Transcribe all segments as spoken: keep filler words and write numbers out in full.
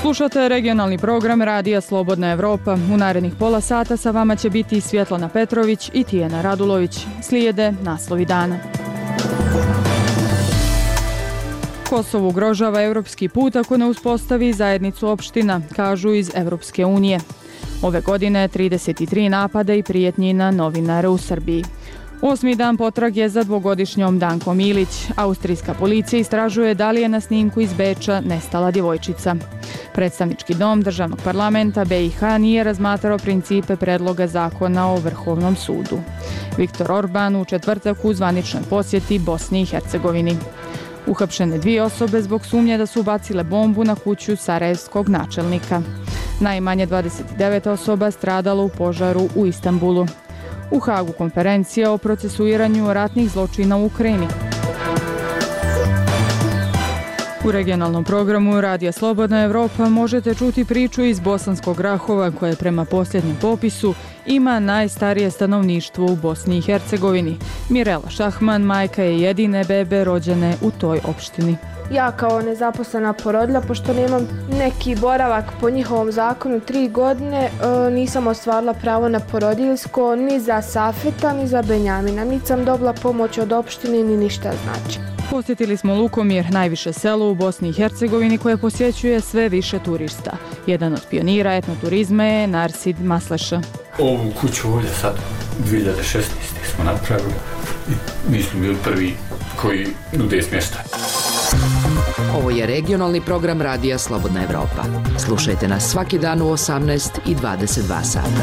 Slušate regionalni program Radija Slobodna Evropa. U narednih pola sata sa vama će biti Svjetlana Petrović i Tijena Radulović. Slijede naslovi dana. Kosovo ugrožava evropski put ako ne uspostavi zajednicu opština, kažu iz Evropske unije. Ove godine trideset tri napada i prijetnji na novinare u Srbiji. Osmi dan potrage za dvogodišnjom Dankom Ilić. Austrijska policija istražuje da li je na snimku iz Beča nestala djevojčica. Predstavnički dom državnog parlamenta B i H nije razmatrao principe predloga zakona o Vrhovnom sudu. Viktor Orban u četvrtak u zvaničnoj posjeti Bosni i Hercegovini. Uhapšene dvije osobe zbog sumnje da su bacile bombu na kuću sarajevskog načelnika. Najmanje dvadeset devet osoba stradalo u požaru u Istanbulu. U Hagu konferencija o procesuiranju ratnih zločina u Ukrajini. U regionalnom programu Radija Slobodna Evropa možete čuti priču iz Bosanskog Rahova koje prema posljednjem popisu ima najstarije stanovništvo u Bosni i Hercegovini. Mirela Šahman majka je jedine bebe rođene u toj opštini. Ja kao nezaposlena porodilja, pošto nemam neki boravak po njihovom zakonu tri godine, nisam ostvarila pravo na porodiljsko ni za Safeta, ni za Benjamina. Niti sam dobila pomoć od opštine, ni ništa znači. Posjetili smo Lukomir, najviše selo u Bosni i Hercegovini koje posjećuje sve više turista. Jedan od pionira etnoturizma je Narsid Masleša. Ovu kuću ovdje sad dvije hiljade šesnaeste. smo napravili i mi smo bili prvi koji nude smještaj. Ovo je regionalni program Radija Slobodna Evropa. Slušajte nas svaki dan u osamnaest i dvadeset dva sata.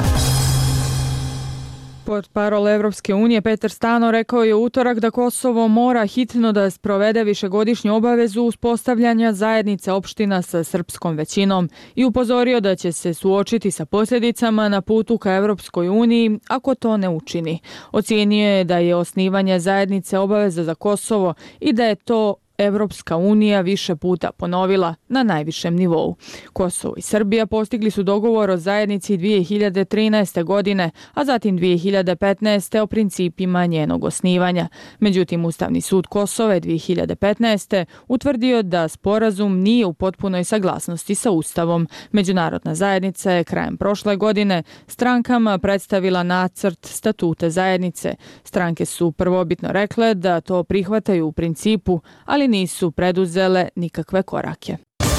Portparol Evropske unije Petar Stano rekao je u utorak da Kosovo mora hitno da sprovede višegodišnju obavezu uspostavljanja zajednice opština sa srpskom većinom i upozorio da će se suočiti sa posljedicama na putu ka Evropskoj uniji ako to ne učini. Ocijenio je da je osnivanje zajednice obaveza za Kosovo i da je to Evropska unija više puta ponovila na najvišem nivou. Kosovo i Srbija postigli su dogovor o zajednici dvije hiljade trinaeste. godine, a zatim dvije hiljade petnaeste. o principima njenog osnivanja. Međutim, Ustavni sud Kosova dvije hiljade petnaeste. utvrdio da sporazum nije u potpunoj saglasnosti sa Ustavom. Međunarodna zajednica je krajem prošle godine strankama predstavila nacrt statuta zajednice. Stranke su prvobitno rekle da to prihvataju u principu, ali nisu preduzele nikakve korake.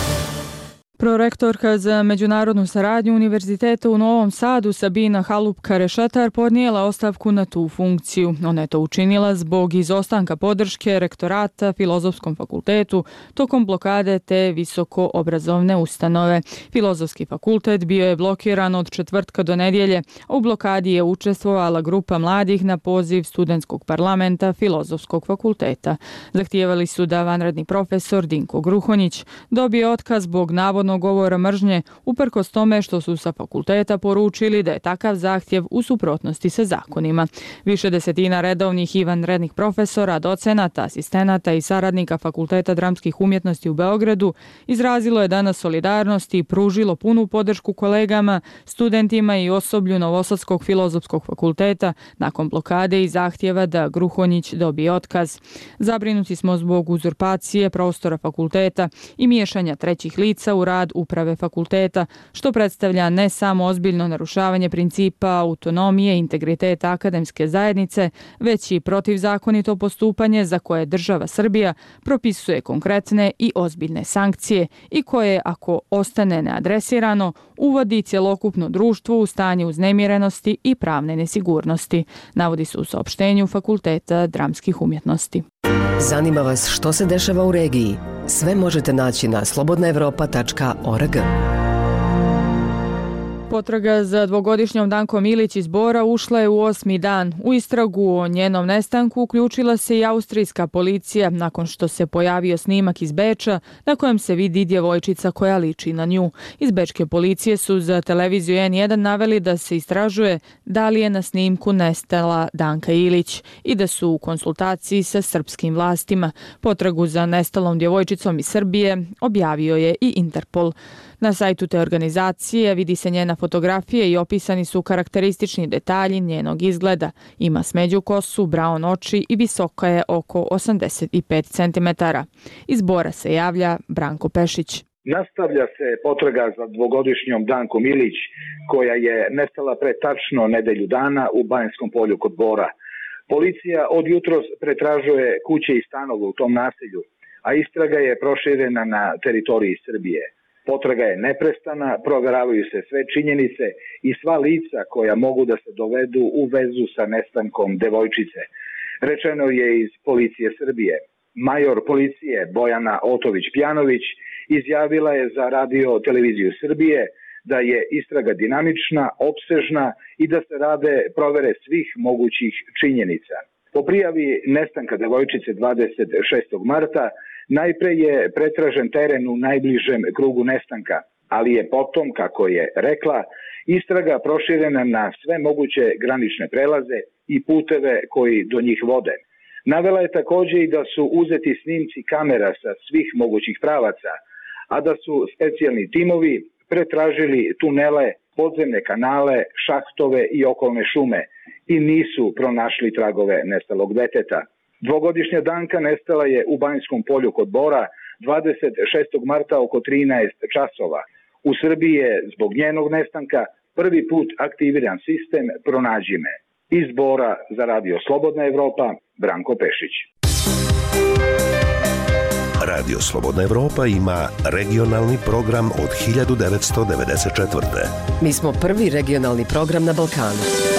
Prorektorka za međunarodnu saradnju Univerziteta u Novom Sadu Sabina Halupka-Rešatar podnijela ostavku na tu funkciju. Ona je to učinila zbog izostanka podrške rektorata Filozofskom fakultetu tokom blokade te visoko obrazovne ustanove. Filozofski fakultet bio je blokiran od četvrtka do nedjelje, a u blokadi je učestvovala grupa mladih na poziv studentskog parlamenta Filozofskog fakulteta. Zahtijevali su da vanredni profesor Dinko Gruhonjić dobije otkaz zbog navodnog govora mržnje, uprkos tome što su sa fakulteta poručili da je takav zahtjev u suprotnosti sa zakonima. Više desetina redovnih i vanrednih profesora, docenata, asistenata i saradnika Fakulteta dramskih umjetnosti u Beogradu izrazilo je danas solidarnost i pružilo punu podršku kolegama, studentima i osoblju Novosadskog filozofskog fakulteta nakon blokade i zahtjeva da Gruhonjić dobije otkaz. Zabrinuti smo zbog uzurpacije prostora fakulteta i miješanja trećih lica u rad uprave fakulteta, što predstavlja ne samo ozbiljno narušavanje principa autonomije i integriteta akademske zajednice, već i protivzakonito postupanje za koje država Srbija propisuje konkretne i ozbiljne sankcije i koje, ako ostane neadresirano, uvodi cjelokupno društvo u stanje uznemirenosti i pravne nesigurnosti, navodi se u saopštenju Fakulteta dramskih umjetnosti. Zanima vas što se dešava u regiji? Sve možete naći na slobodna evropa tačka org. Potraga za dvogodišnjom Dankom Ilić iz Bora ušla je u osmi dan. U istragu o njenom nestanku uključila se i austrijska policija nakon što se pojavio snimak iz Beča na kojem se vidi djevojčica koja liči na nju. Iz bečke policije su za televiziju en jedan naveli da se istražuje da li je na snimku nestala Danka Ilić i da su u konsultaciji sa srpskim vlastima. Potragu za nestalom djevojčicom iz Srbije objavio je i Interpol. Na sajtu te organizacije vidi se njena fotografija i opisani su karakteristični detalji njenog izgleda. Ima smeđu kosu, braun oči i visoka je oko osamdeset pet centimetara. Iz Bora se javlja Branko Pešić. Nastavlja se potraga za dvogodišnjom Dankom Milić, koja je nestala pre tačno nedelju dana u Banskom polju kod Bora. Policija od jutros pretražuje kuće i stanove u tom naselju, a istraga je proširena na teritoriji Srbije. Potraga je neprestana, proveravaju se sve činjenice i sva lica koja mogu da se dovedu u vezu sa nestankom devojčice. Rečeno je iz Policije Srbije. Major policije Bojana Otović-Pjanović izjavila je za Radio televiziju Srbije da je istraga dinamična, opsežna i da se rade provere svih mogućih činjenica. Po prijavi nestanka devojčice dvadeset šestog marta najpre je pretražen teren u najbližem krugu nestanka, ali je potom, kako je rekla, istraga proširena na sve moguće granične prelaze i puteve koji do njih vode. Navela je također i da su uzeti snimci kamera sa svih mogućih pravaca, a da su specijalni timovi pretražili tunele, podzemne kanale, šahtove i okolne šume i nisu pronašli tragove nestalog deteta. Dvogodišnja Danka nestala je u Banskom polju kod Bora dvadeset šestog marta oko trinaest časova. U Srbiji je zbog njenog nestanka prvi put aktiviran sistem Pronađi me. Iz Bora za Radio Slobodna Evropa, Branko Pešić. Radio Slobodna Evropa ima regionalni program od hiljadu devetsto devedeset četvrte. Mi smo prvi regionalni program na Balkanu.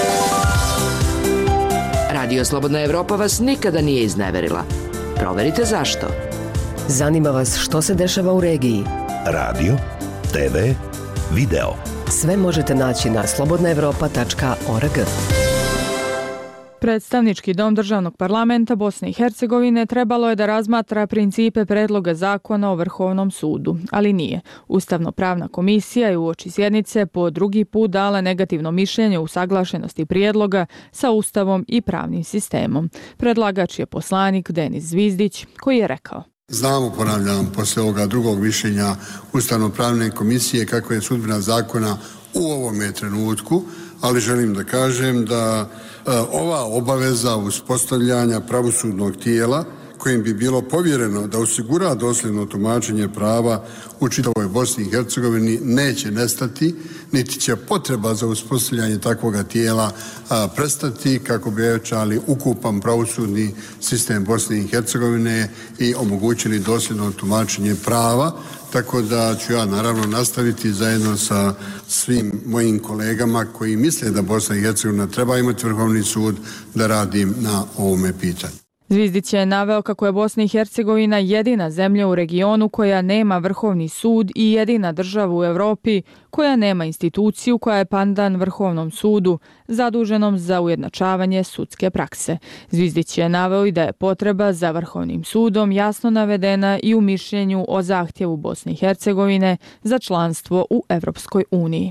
Radio Slobodna Evropa vas nikada nije izneverila. Proverite zašto. Zanima vas što se dešava u regiji. Radio, te ve, video. Sve možete naći na slobodna evropa tačka org. Predstavnički dom Državnog parlamenta Bosne i Hercegovine trebalo je da razmatra principe predloga zakona o Vrhovnom sudu, ali nije. Ustavno-pravna komisija je uoči sjednice po drugi put dala negativno mišljenje o usaglašenosti prijedloga sa Ustavom i pravnim sistemom. Predlagač je poslanik Denis Zvizdić, koji je rekao: Znamo, ponavljam, posle ovoga drugog mišljenja Ustavno-pravne komisije kako je sudbina zakona u ovome trenutku, ali želim da kažem da e, ova obaveza uspostavljanja pravosudnog tijela kojim bi bilo povjereno da osigura dosljedno tumačenje prava u čitavoj Bosni i Hercegovini neće nestati, niti će potreba za uspostavljanje takvoga tijela a, prestati kako bi ojačali ukupan pravosudni sistem Bosne i Hercegovine i omogućili dosljedno tumačenje prava. Tako da ću ja naravno nastaviti zajedno sa svim mojim kolegama koji misle da Bosna i Hercegovina treba imati Vrhovni sud da radim na ovome pitanju. Zvizdić je naveo kako je Bosna i Hercegovina jedina zemlja u regionu koja nema Vrhovni sud i jedina država u Evropi koja nema instituciju koja je pandan Vrhovnom sudu zaduženom za ujednačavanje sudske prakse. Zvizdić je naveo i da je potreba za Vrhovnim sudom jasno navedena i u mišljenju o zahtjevu Bosne i Hercegovine za članstvo u Evropskoj uniji.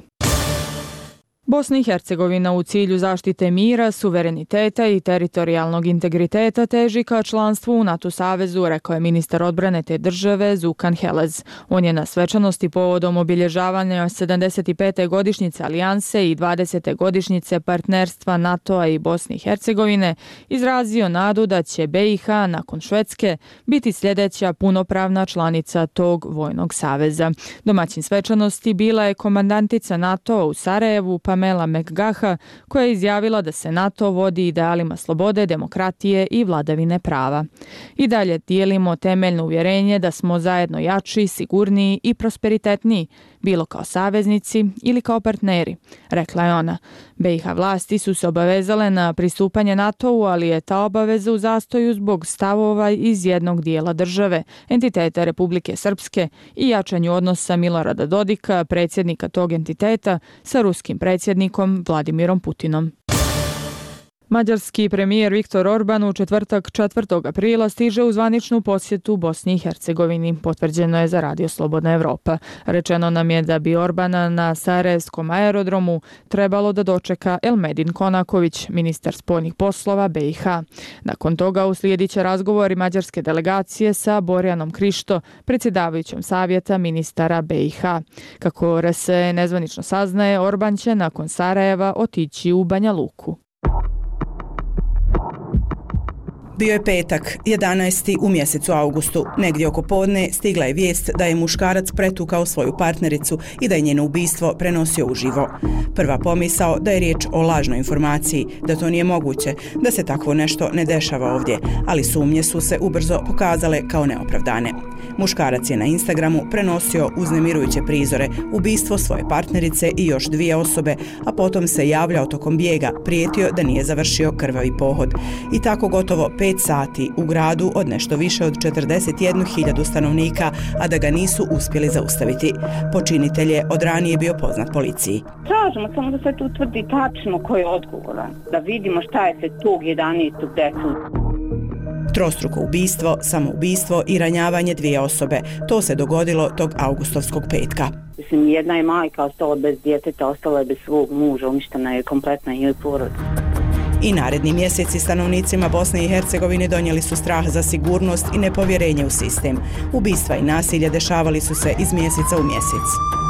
Bosna i Hercegovina u cilju zaštite mira, suvereniteta i teritorijalnog integriteta teži ka članstvu u NATO savezu, rekao je ministar odbrane te države Zukan Helez. On je na svečanosti povodom obilježavanja sedamdeset pete godišnjice alijanse i dvadesete godišnjice partnerstva NATO-a i Bosne i Hercegovine izrazio nadu da će B i H nakon Švedske biti sljedeća punopravna članica tog vojnog saveza. Domaćin svečanosti bila je komandantica NATO-a u Sarajevu, Pamela McGaha, koja je izjavila da se NATO vodi idealima slobode, demokratije i vladavine prava. I dalje dijelimo temeljno uvjerenje da smo zajedno jači, sigurniji i prosperitetniji, bilo kao saveznici ili kao partneri, rekla je ona. B i H vlasti su se obavezale na pristupanje NATO-u, ali je ta obaveza u zastoju zbog stavova iz jednog dijela države, entiteta Republike Srpske i jačanju odnosa Milorada Dodika, predsjednika tog entiteta, sa ruskim predsjednikom Vladimirom Putinom. Mađarski premijer Viktor Orban u četvrtak četvrtog aprila stiže u zvaničnu posjetu Bosni i Hercegovini, potvrđeno je za Radio Slobodna Evropa. Rečeno nam je da bi Orbana na Sarajevskom aerodromu trebalo da dočeka Elmedin Konaković, ministar spoljnih poslova B i H. Nakon toga uslijedit će razgovori mađarske delegacije sa Borjanom Krišto, predsjedavajućom savjeta ministara B i H. Kako R S E nezvanično saznaje, Orban će nakon Sarajeva otići u Banja Luku. Bio je petak, jedanaesti u mjesecu augustu. Negdje oko podne stigla je vijest da je muškarac pretukao svoju partnericu i da je njeno ubistvo prenosio uživo. Prva pomisao da je riječ o lažnoj informaciji, da to nije moguće, da se takvo nešto ne dešava ovdje, ali sumnje su se ubrzo pokazale kao neopravdane. Muškarac je na Instagramu prenosio uznemirujuće prizore, ubistvo svoje partnerice i još dvije osobe, a potom se javljao tokom bijega, prijetio da nije završio krvavi pohod. I tako gotovo pet sati u gradu od nešto više od četrdeset jednu hiljadu stanovnika, a da ga nisu uspjeli zaustaviti. Počinitelj je od ranije bio poznat policiji. Tražimo samo da se tu utvrdi tačno ko je odgovoran, da vidimo šta je se tog jedanaestog desilo. Trostruko ubistvo, samoubistvo i ranjavanje dvije osobe. To se dogodilo tog augustovskog petka. Mislim, jedna je majka ostala bez djeteta, ostala je bez svog muža, uništena je kompletna njoj porodica. I naredni mjeseci stanovnicima Bosne i Hercegovine donijeli su strah za sigurnost i nepovjerenje u sistem. Ubistva i nasilje dešavali su se iz mjeseca u mjesec.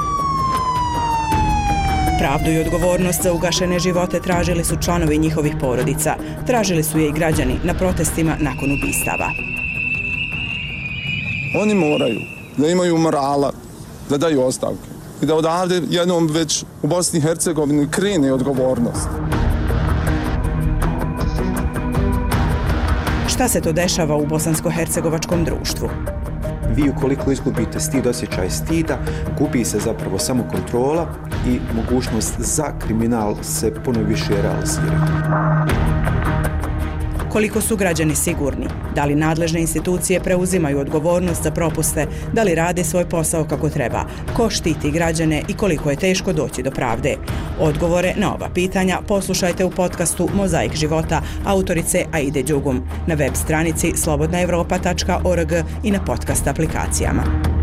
Pravdu i odgovornost za ugašene živote tražili su članovi njihovih porodica. Tražili su je i građani na protestima nakon ubistava. Oni moraju da imaju morala, da daju ostavke i da odavde jednom već u Bosni i Hercegovini krene odgovornost. Šta se to dešava u bosansko-hercegovačkom društvu? Vi ukoliko izgubite stid, osjećaj stida, gubi se zapravo samo kontrola i mogućnost za kriminal se puno više realizira. Koliko su građani sigurni? Da li nadležne institucije preuzimaju odgovornost za propuste? Da li rade svoj posao kako treba? Ko štiti građane i koliko je teško doći do pravde? Odgovore na ova pitanja poslušajte u podcastu Mozaik života autorice Aide Đugum na web stranici slobodna evropa tačka org i na podcast aplikacijama.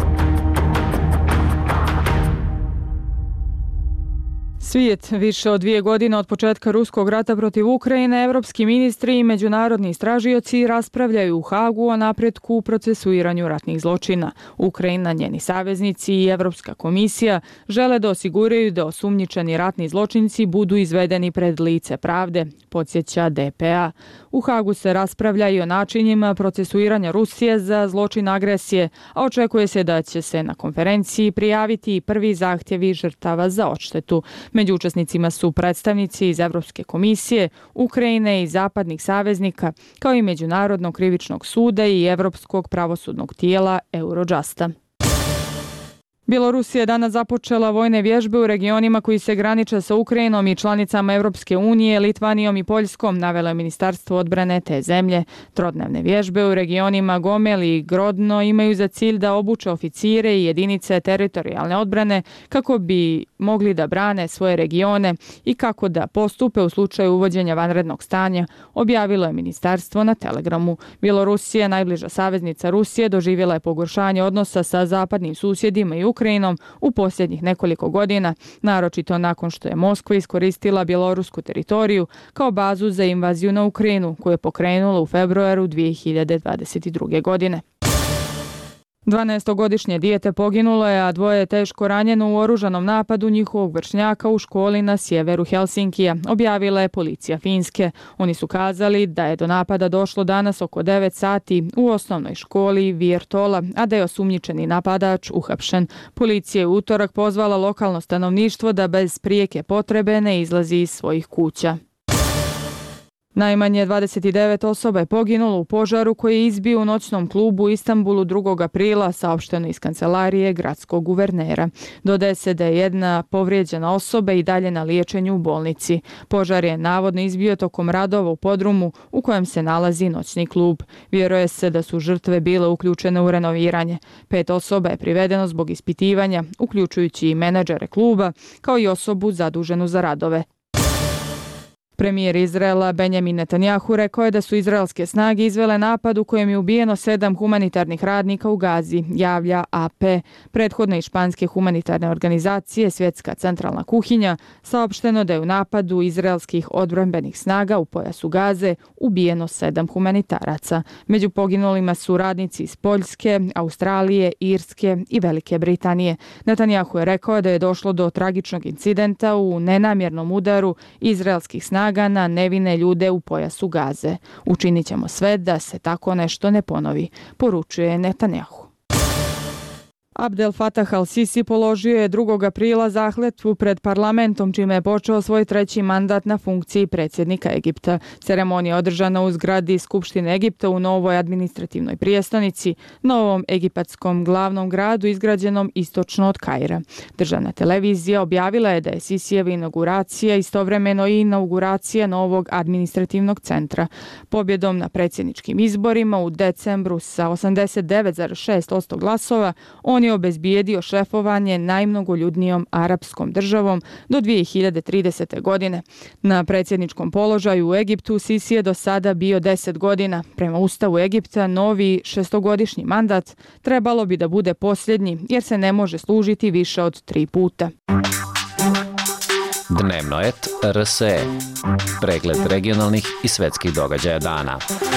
Svijet, više od dvije godine od početka ruskog rata protiv Ukrajine, evropski ministri i međunarodni istražioci raspravljaju u Hagu o napretku u procesuiranju ratnih zločina. Ukrajina, njeni saveznici i Evropska komisija žele da osiguraju da osumnjičeni ratni zločinci budu izvedeni pred lice pravde, podsjeća D P A. U Hagu se raspravlja i o načinima procesuiranja Rusije za zločin agresije, a očekuje se da će se na konferenciji prijaviti i prvi zahtjevi žrtava za odštetu. Među učesnicima su predstavnici iz Evropske komisije, Ukrajine i zapadnih saveznika, kao i Međunarodnog krivičnog suda i Evropskog pravosudnog tijela Eurojusta. Bjelorusija je danas započela vojne vježbe u regionima koji se graniče sa Ukrajinom i članicama Europske unije, Litvanijom i Poljskom, navelo je Ministarstvo odbrane te zemlje. Trodnevne vježbe u regionima Gomel i Grodno imaju za cilj da obuče oficire i jedinice teritorijalne odbrane kako bi mogli da brane svoje regione i kako da postupe u slučaju uvođenja vanrednog stanja, objavilo je ministarstvo na Telegramu. Bjelorusija, najbliža saveznica Rusije, doživjela je pogoršanje odnosa sa zapadnim susjedima i Ukrajinom u posljednjih nekoliko godina, naročito nakon što je Moskva iskoristila bjelorusku teritoriju kao bazu za invaziju na Ukrajinu, koju je pokrenula u februaru dvije hiljade dvadeset druge. godine. dvanaestogodišnje dijete poginulo je, a dvoje je teško ranjeno u oružanom napadu njihovog vršnjaka u školi na sjeveru Helsinkija, objavila je policija Finske. Oni su kazali da je do napada došlo danas oko devet sati u osnovnoj školi Virtola, a da je osumnjičeni napadač uhapšen. Policija je u utorak pozvala lokalno stanovništvo da bez prijeke potrebe ne izlazi iz svojih kuća. Najmanje dvadeset devet osoba je poginulo u požaru koji je izbio u noćnom klubu u Istanbulu drugog aprila, saopšteno iz kancelarije gradskog guvernera. Dodaje se da je jedna povrijeđena osoba i dalje na liječenju u bolnici. Požar je navodno izbio tokom radova u podrumu u kojem se nalazi noćni klub. Vjeruje se da su žrtve bile uključene u renoviranje. Pet osoba je privedeno zbog ispitivanja, uključujući i menadžere kluba, kao i osobu zaduženu za radove. Premijer Izraela Benjamin Netanjahu rekao je da su izraelske snage izvele napad u kojem je ubijeno sedam humanitarnih radnika u Gazi, javlja A P. Prethodne i španske humanitarne organizacije Svjetska centralna kuhinja saopšteno da je u napadu izraelskih odbrambenih snaga u pojasu Gaze ubijeno sedam humanitaraca. Među poginulima su radnici iz Poljske, Australije, Irske i Velike Britanije. Netanjahu je rekao da je došlo do tragičnog incidenta u nenamjernom udaru izraelskih snaga snaga na nevine ljude u pojasu Gaze. Učinit ćemo sve da se tako nešto ne ponovi, poručuje Netanjahu. Abdel Fattah al-Sisi položio je drugog aprila zakletvu pred parlamentom, čime je počeo svoj treći mandat na funkciji predsjednika Egipta. Ceremonija održana u zgradi Skupštine Egipta u novoj administrativnoj prijestolnici, novom egipatskom glavnom gradu izgrađenom istočno od Kaira. Državna televizija objavila je da je Sisijeva inauguracija istovremeno i inauguracija novog administrativnog centra. Pobjedom na predsjedničkim izborima u decembru sa osamdeset devet zarez šest posto glasova, on je obezbijedio šefovanje najmnogoljudnijom arapskom državom do dvije hiljade tridesete. godine. Na predsjedničkom položaju u Egiptu Sisi je do sada bio deset godina. Prema Ustavu Egipta, novi šestogodišnji mandat trebalo bi da bude posljednji, jer se ne može služiti više od tri puta. Dnevnoet R S E. Pregled regionalnih i svetskih događaja dana.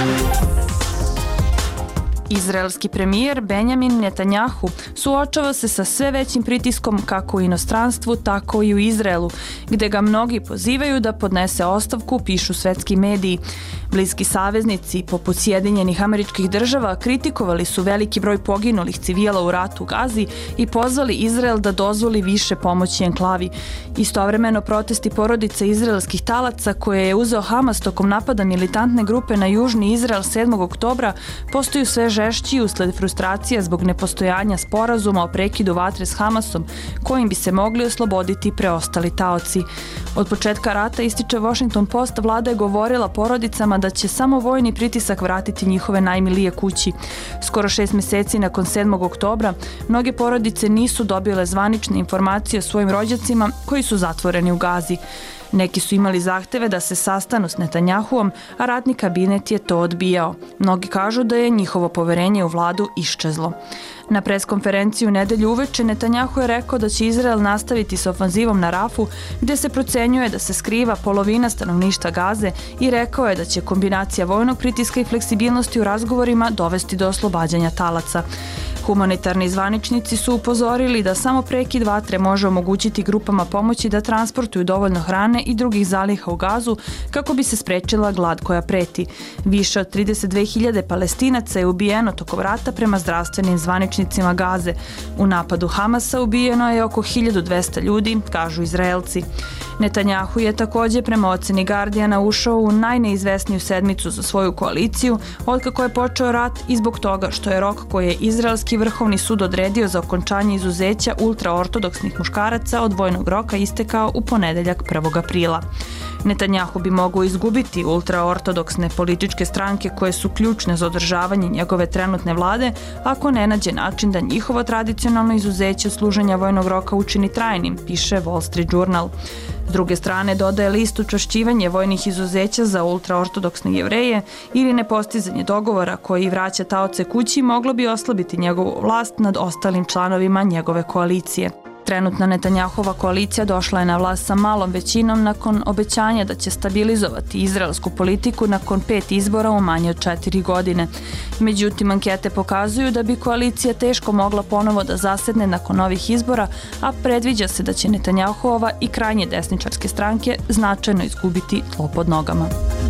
Izraelski premijer Benjamin Netanjahu suočava se sa sve većim pritiskom kako u inostranstvu, tako i u Izraelu, gde ga mnogi pozivaju da podnese ostavku, pišu svetski mediji. Bliski saveznici, poput Sjedinjenih Američkih Država, kritikovali su veliki broj poginulih civila u ratu u Gazi i pozvali Izrael da dozvoli više pomoći enklavi. Istovremeno, protesti porodice izraelskih talaca koje je uzeo Hamas tokom napada militantne grupe na južni Izrael sedmog oktobra postaju sve žešći usled frustracija zbog nepostojanja sporazuma o prekidu vatre s Hamasom, kojim bi se mogli osloboditi preostali taoci. Od početka rata, ističe Washington Post, vlada je govorila porodicama da će samo vojni pritisak vratiti njihove najmilije kući. Skoro šest mjeseci nakon sedmog oktobra, mnoge porodice nisu dobile zvanične informacije o svojim rođacima koji su zatvoreni u Gazi. Neki su imali zahteve da se sastanu s Netanjahuom, a ratni kabinet je to odbijao. Mnogi kažu da je njihovo poverenje u vladu iščezlo. Na preskonferenciju u nedelju uveče Netanjahu je rekao da će Izrael nastaviti s ofanzivom na Rafu, gdje se procenjuje da se skriva polovina stanovništva Gaze, i rekao je da će kombinacija vojnog pritiska i fleksibilnosti u razgovorima dovesti do oslobađanja talaca. Humanitarni zvaničnici su upozorili da samo prekid vatre može omogućiti grupama pomoći da transportuju dovoljno hrane i drugih zaliha u Gazu kako bi se sprečila glad koja preti. Više od trideset dve hiljade Palestinaca je ubijeno tokom rata prema zdravstvenim zvaničnicima Gaze. U napadu Hamasa ubijeno je oko hiljadu dvesta ljudi, kažu Izraelci. Netanjahu je također prema oceni Guardiana ušao u najneizvesniju sedmicu za svoju koaliciju otkako je počeo rat i zbog toga što je rok koji je Izraelski vrhovni sud odredio za okončanje izuzeća ultraortodoksnih muškaraca od vojnog roka istekao u ponedeljak prvog aprila. Netanjahu bi mogao izgubiti ultraortodoksne političke stranke koje su ključne za održavanje njegove trenutne vlade ako ne nađe način da njihovo tradicionalno izuzeće služenja vojnog roka učini trajnim, piše Wall Street Journal. S druge strane, dodaje list učvršćivanje vojnih izuzeća za ultraortodoksne Jevreje ili nepostizanje dogovora koji vraća taoce kući moglo bi oslabiti njegovu vlast nad ostalim članovima njegove koalicije. Trenutna Netanjahova koalicija došla je na vlast sa malom većinom nakon obećanja da će stabilizovati izraelsku politiku nakon pet izbora u manje od četiri godine. Međutim, ankete pokazuju da bi koalicija teško mogla ponovo da zasedne nakon ovih izbora, a predviđa se da će Netanjahova i krajnje desničarske stranke značajno izgubiti tlo pod nogama.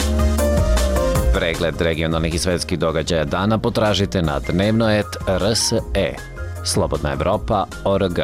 Pregled regionalnih i svetskih događaja dana potražite na dnevnoet R S E. Slobodna Evropa точка org.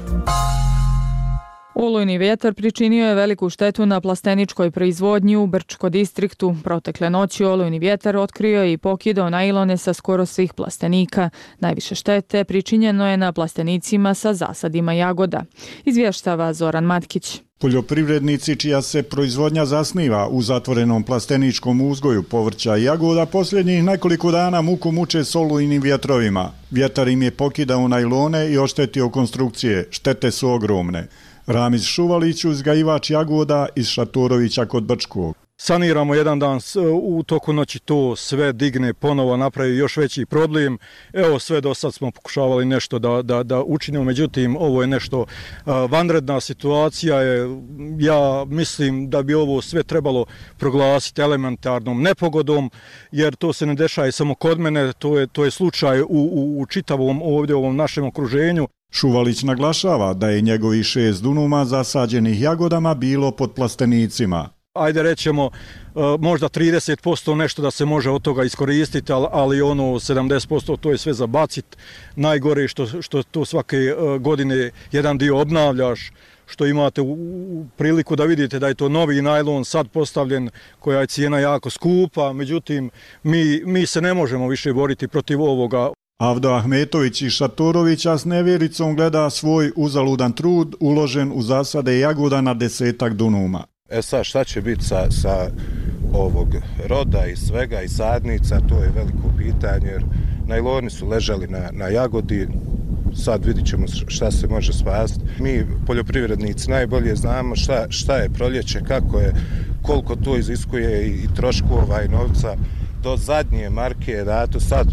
Olujni vjetar pričinio je veliku štetu na plasteničkoj proizvodnji u Brčko distriktu. Protekle noći olujni vjetar otkrio je i pokidao nailone sa skoro svih plastenika. Najviše štete pričinjeno je na plastenicima sa zasadima jagoda. Izvještava Zoran Matkić. Poljoprivrednici čija se proizvodnja zasniva u zatvorenom plasteničkom uzgoju povrća i jagoda posljednjih nekoliko dana muku muče s olujnim vjetrovima. Vjetar im je pokidao najlone i oštetio konstrukcije. Štete su ogromne. Ramiz Šuvalić, uzgajivač jagoda iz Šatorovića kod Brčkog. Saniramo jedan dan, u toku noći to sve digne, ponovo napravi još veći problem. Evo, sve do sad smo pokušavali nešto da, da, da učinimo, međutim ovo je nešto uh, vanredna situacija. Je, ja mislim da bi ovo sve trebalo proglasiti elementarnom nepogodom, jer to se ne dešava samo kod mene, to je, to je slučaj u, u, u čitavom ovdje ovom našem okruženju. Šuvalić naglašava da je njegovih šest dunuma zasađenih jagodama bilo pod plastenicima. Ajde rećemo možda trideset posto nešto da se može od toga iskoristiti, ali ono sedamdeset posto to je sve za bacit. Najgore što, što to svake godine jedan dio obnavljaš, što imate u, u priliku da vidite da je to novi najlon sad postavljen, koja je cijena jako skupa, međutim mi, mi se ne možemo više boriti protiv ovoga. Avdo Ahmetović iz Šatorovića s nevjericom gleda svoj uzaludan trud uložen u zasade jagoda na desetak dunuma. E sad šta će biti sa, sa ovog roda i svega i sadnica, to je veliko pitanje jer najloni su ležali na, na jagodi, sad vidit ćemo šta se može spasti. Mi poljoprivrednici najbolje znamo šta, šta je proljeće, kako je, koliko to iziskuje i, i troškova i novca. Do zadnje marke je dato sad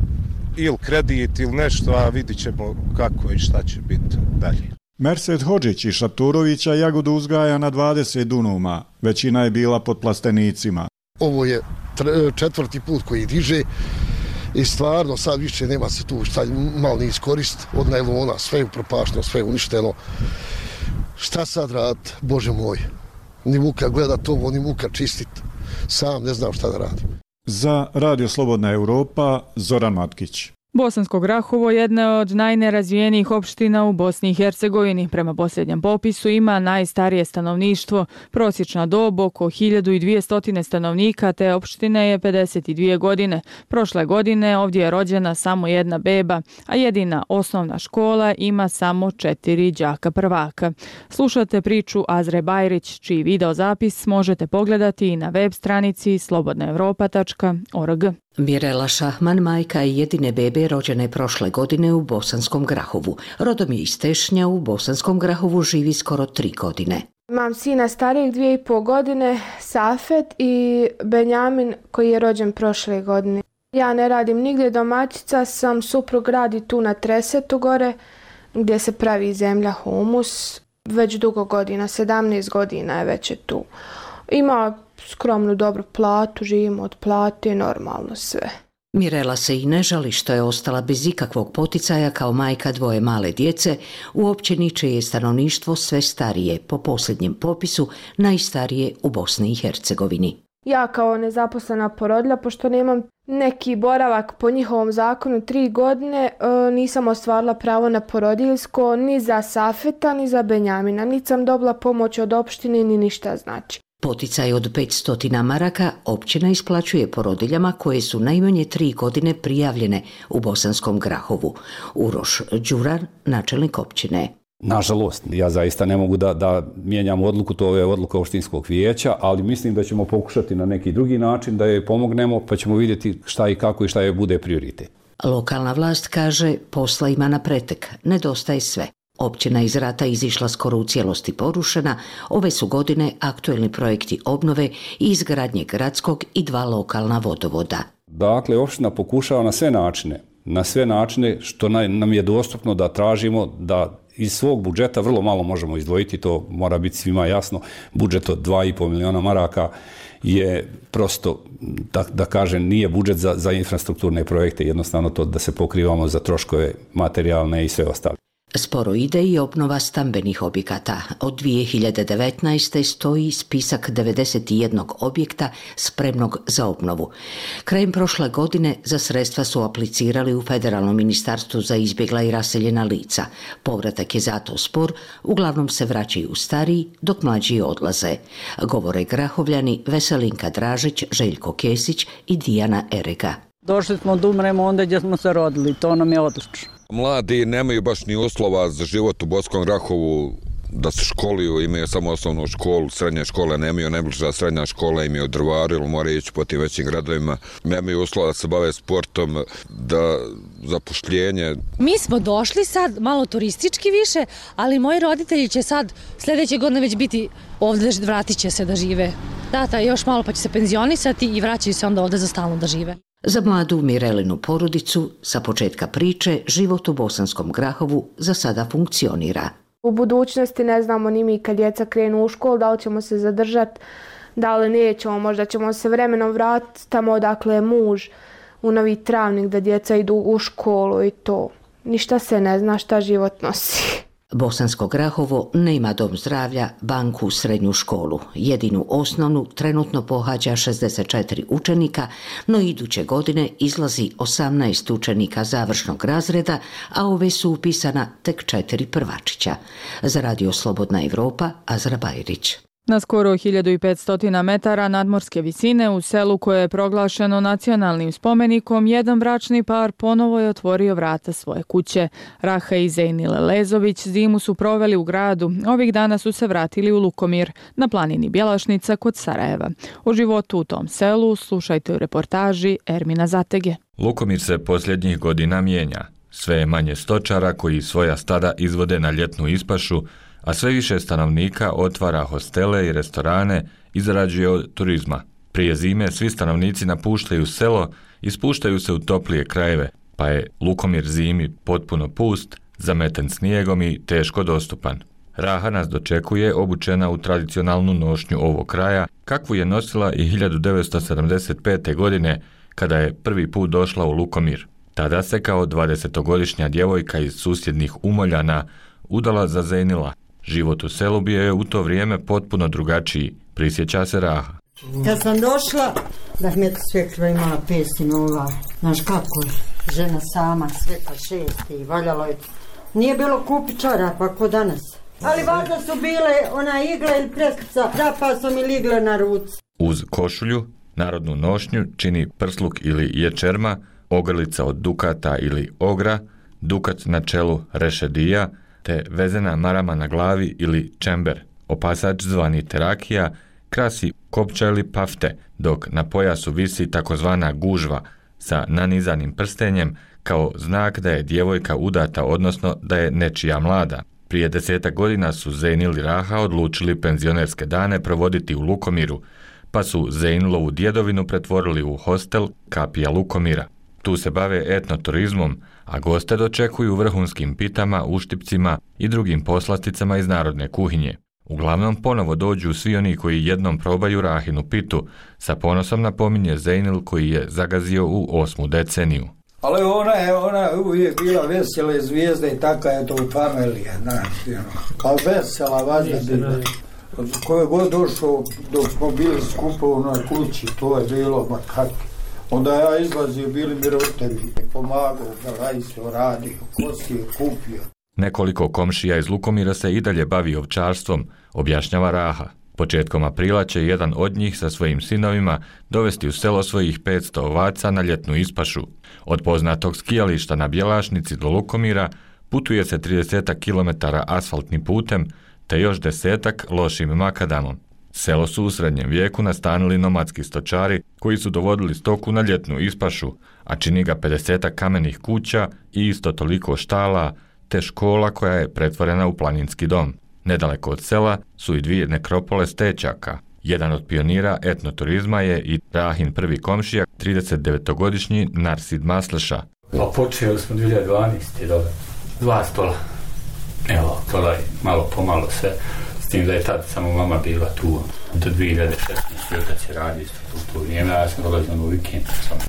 ili kredit ili nešto, a vidit ćemo kako i šta će biti dalje. Merced Hodžić iz Šatorovića jagodu uzgaja na dvadeset dunuma, većina je bila pod plastenicima. Ovo je četvrti put koji diže i stvarno sad više nema se tu šta malo ni iskorist od najlona, sve je upropašteno, sve je uništeno. Šta sad raditi, Bože moj, ni muka gledat ovo, ni muka čistit, sam ne znam šta da radim. Za Radio Slobodna Europa, Zoran Matkić. Bosansko Grahovo jedna je od najnerazvijenijih opština u Bosni i Hercegovini. Prema posljednjem popisu ima najstarije stanovništvo. Prosječna dob oko hiljadu dvjesto stanovnika te opštine je pedeset dvije godine. Prošle godine ovdje je rođena samo jedna beba, a jedina osnovna škola ima samo četiri đaka prvaka. Slušate priču Azre Bajrić, čiji videozapis možete pogledati i na web stranici slobodna europa tačka org. Mirela Šahman, majka i jedine bebe rođene prošle godine u Bosanskom Grahovu. Rodom je iz Tešnja, u Bosanskom Grahovu živi skoro tri godine. Imam sina starijeg dvije i pol godine, Safet, i Benjamin koji je rođen prošle godine. Ja ne radim nigdje, domaćica sam, suprug radi tu na Tresetu gore gdje se pravi zemlja humus. Već dugo godina, sedamnaest godina je već je tu. Ima skromnu dobru platu, živimo od plate, normalno sve. Mirela se i ne žali što je ostala bez ikakvog poticaja kao majka dvoje male djece u općini čije je stanovništvo sve starije, po posljednjem popisu najstarije u Bosni i Hercegovini. Ja kao nezaposlena porodilja, pošto nemam neki boravak po njihovom zakonu tri godine, nisam ostvarila pravo na porodiljsko ni za Safeta ni za Benjamina, niti sam dobila pomoć od opštine ni ništa znači. Poticaj od petsto maraka općina isplaćuje porodiljama koje su najmanje tri godine prijavljene u Bosanskom Grahovu. Uroš Đuran, načelnik općine. Nažalost, ja zaista ne mogu da, da mijenjam odluku, to je odluka opštinskog vijeća, ali mislim da ćemo pokušati na neki drugi način da joj pomognemo, pa ćemo vidjeti šta i kako i šta joj bude prioritet. Lokalna vlast kaže posla ima na pretek, nedostaje sve. Općina iz rata izišla skoro u cijelosti porušena, ove su godine aktuelni projekti obnove i izgradnje gradskog i dva lokalna vodovoda. Dakle, opština pokušava na sve načine, na sve načine što nam je dostupno da tražimo da iz svog budžeta vrlo malo možemo izdvojiti, to mora biti svima jasno. Budžet od dva i pol miliona maraka je prosto, da, da kažem, nije budžet za, za infrastrukturne projekte, jednostavno to da se pokrivamo za troškove materijalne i sve ostale. Sporo ide i obnova stambenih objekata. Od dvije hiljade devetnaeste. stoji spisak devedeset jedan objekta spremnog za obnovu. Krajem prošle godine za sredstva su aplicirali u Federalnom ministarstvu za izbjegla i raseljena lica. Povratak je zato spor, uglavnom se vraćaju stariji, dok mlađi odlaze. Govore Grahovljani Veselinka Dražić, Željko Kesić i Dijana Erega. Došli smo da umremo onda gdje smo se rodili, to nam je odlično. Mladi nemaju baš ni uslova za život u Bosanskom Grahovu, da se školuju, imaju samo osnovnu školu, srednje škole nemaju, najbliža srednja škola im je u Drvaru ili moraju ići po tim većim gradovima. Nemaju uslova da se bave sportom, da zapošljenje. Mi smo došli sad malo turistički više, ali moji roditelji će sad sljedeće godine već biti ovdje, vratit će se da žive. Tata još malo pa će se penzionisati i vraćaju se onda ovdje za stalno da žive. Za mladu Mirelinu porodicu, sa početka priče, život u Bosanskom Grahovu za sada funkcionira. U budućnosti ne znamo ni mi kad djeca krenu u školu, da li ćemo se zadržati, da li nećemo, možda ćemo se vremenom vratiti tamo odakle je muž, u Novi Travnik, da djeca idu u školu i to. Ništa se ne zna šta život nosi. Bosansko Grahovo nema dom zdravlja, banku, srednju školu. Jedinu osnovnu trenutno pohađa šezdeset četiri učenika, no iduće godine izlazi osamnaest učenika završnog razreda, a ove su upisana tek četiri prvačića. Za Radio Slobodna Evropa, Azra Bajrić. Na skoro hiljadu petsto metara nadmorske visine u selu koje je proglašeno nacionalnim spomenikom, jedan bračni par ponovo je otvorio vrata svoje kuće. Raha i Zejnile Lezović zimu su proveli u gradu. Ovih dana su se vratili u Lukomir, na planini Bjelašnica kod Sarajeva. O životu u tom selu slušajte u reportaži Ermina Zatege. Lukomir se posljednjih godina mijenja. Sve je manje stočara koji svoja stada izvode na ljetnu ispašu, a sve više stanovnika otvara hostele i restorane i zarađuje od turizma. Prije zime svi stanovnici napuštaju selo i spuštaju se u toplije krajeve, pa je Lukomir zimi potpuno pust, zameten snijegom i teško dostupan. Raha nas dočekuje obučena u tradicionalnu nošnju ovog kraja, kakvu je nosila i hiljadu devetsto sedamdeset pete. godine, kada je prvi put došla u Lukomir. Tada se kao dvadesetogodišnja djevojka iz susjednih Umoljana udala za Zejnila. Život u selu bio je u to vrijeme potpuno drugačiji, prisjeća se Raha. Kad sam došla, da mi je svekra imala pet sinova, znaš kako, žena sama, sveka šest i valjalo je. Nije bilo kupičara, pa ko danas. Ali valjda su bile ona igla ili preskrca, zapasom ili igle na ruci. Uz košulju, narodnu nošnju čini prsluk ili ječerma, ogrlica od dukata ili ogra, dukat na čelu rešedija, te vezena marama na glavi ili čember. Opasač zvani terakija krasi kopča ili pafte, dok na pojasu visi takozvana gužva sa nanizanim prstenjem kao znak da je djevojka udata, odnosno da je nečija mlada. Prije desetak godina su Zejnil i Raha odlučili penzionerske dane provoditi u Lukomiru, pa su Zejnilovu djedovinu pretvorili u hostel Kapija Lukomira. Tu se bave etnoturizmom, a goste dočekuju vrhunskim pitama, uštipcima i drugim poslasticama iz narodne kuhinje. Uglavnom ponovo dođu svi oni koji jednom probaju Rahinu pitu, sa ponosom napominje Zejnil koji je zagazio u osmu deceniju. Ali ona je, ona je uvijek bila vesela zvijezda i taka je to u familije, znači, kao vesela vazda bila. Koje god došao dok smo bili skupo u onoj kući, to je bilo ma kako. Onda ja izlazio, bili mi roditelji, pomagao, galajsio, radio, kosio, kupio. Nekoliko komšija iz Lukomira se i dalje bavi ovčarstvom, objašnjava Raha. Početkom aprila će jedan od njih sa svojim sinovima dovesti u selo svojih petsto ovaca na ljetnu ispašu. Od poznatog skijališta na Bjelašnici do Lukomira putuje se trideset kilometara asfaltnim putem, te još desetak lošim makadamom. Selo su u srednjem vijeku nastanili nomadski stočari koji su dovodili stoku na ljetnu ispašu, a čini ga pedeset kamenih kuća i isto toliko štala, te škola koja je pretvorena u planinski dom. Nedaleko od sela su i dvije nekropole stečaka. Jedan od pionira etnoturizma je i Rahin prvi komšija, tridesetdevetogodišnji Narsid Masleša. Pa počeli smo dvije hiljade dvanaeste. Dobro. Dva stola. Evo, to je malo pomalo sve. S tim da je tad samo mama bila tu do dvije hiljade šesnaeste. Otac je radio isto u to vrijeme, ja sam dolazio na vikend.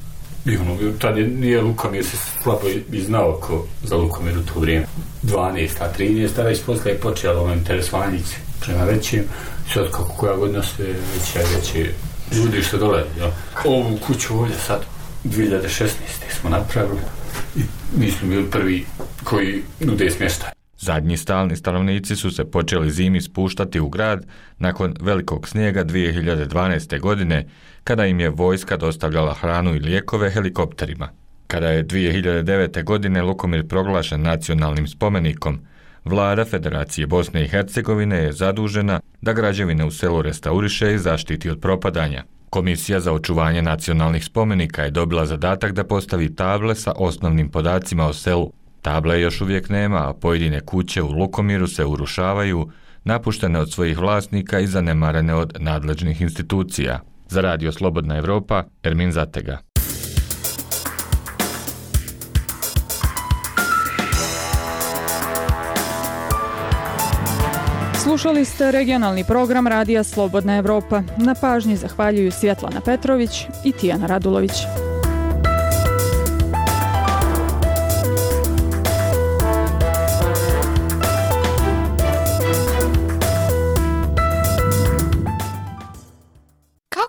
Tad nije Lukomir se slabo i znao ko za Lukomir u to vrijeme. dvanaesta, trinaesta, već posle je počelo ono interesovanje prema većim. Sad kako koja godina sve veće i veće ljudi što dolaze. Ja. Ovu kuću ovdje sad dvije hiljade šesnaeste. smo napravili i mi smo bili prvi koji nude smještaj. Zadnji stalni stanovnici su se počeli zimi spuštati u grad nakon velikog snijega dvije hiljade dvanaeste. godine, kada im je vojska dostavljala hranu i lijekove helikopterima. Kada je dvije hiljade devete. godine Lukomir proglašen nacionalnim spomenikom, vlada Federacije Bosne i Hercegovine je zadužena da građevine u selu restauriše i zaštiti od propadanja. Komisija za očuvanje nacionalnih spomenika je dobila zadatak da postavi table sa osnovnim podacima o selu. Table još uvijek nema, a pojedine kuće u Lukomiru se urušavaju, napuštene od svojih vlasnika i zanemarene od nadležnih institucija. Za Radio Slobodna Evropa, Ermin Zatega. Slušali ste regionalni program Radija Slobodna Evropa. Na pažnji zahvaljuju Svjetlana Petrović i Tijana Radulović.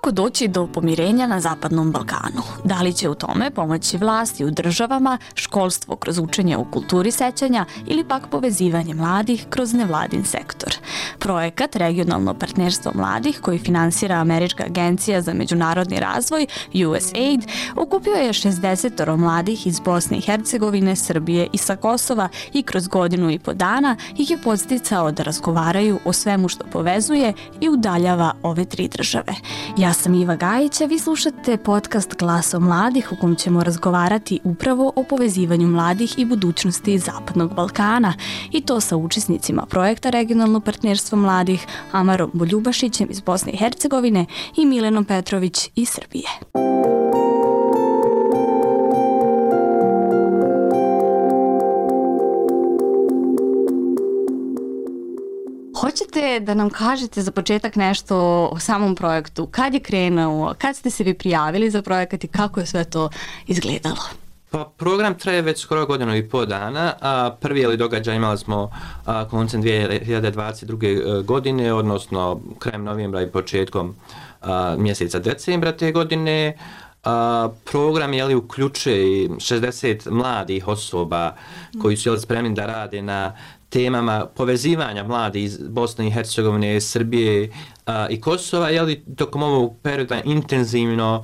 Kako doći do pomirenja na Zapadnom Balkanu? Da li će u tome pomoći vlasti u državama, školstvo kroz učenje o kulturi sećanja ili pak povezivanje mladih kroz nevladin sektor? Projekat Regionalno partnerstvo mladih koji finansira Američka agencija za međunarodni razvoj U S A I D okupio je šezdeset mladih iz Bosne i Hercegovine, Srbije i sa Kosova i kroz godinu i po dana ih je podsticao da razgovaraju o svemu što povezuje i udaljava ove tri države. Ja sam Iva Gajić, a vi slušate podcast Glaso mladih u kom ćemo razgovarati upravo o povezivanju mladih i budućnosti Zapadnog Balkana i to sa učesnicima projekta Regionalno partnerstvo mladih Amarom Boljubašićem iz Bosne i Hercegovine i Milenom Petrović iz Srbije. Hoćete da nam kažete za početak nešto o samom projektu? Kad je krenuo? Kad ste se vi prijavili za projekat i kako je sve to izgledalo? Pa program traje već skoro godinu i pol dana, a prvi ali događaj imali smo a, koncem dvije hiljade dvadeset druge. godine, odnosno krajem novembra i početkom a, mjeseca decembra te godine. A, program je li uključuje šezdeset mladih osoba koji su jeli spremni da rade na temama povezivanja mladih iz Bosne i Hercegovine, Srbije a, i Kosova, je li tokom ovog perioda intenzivno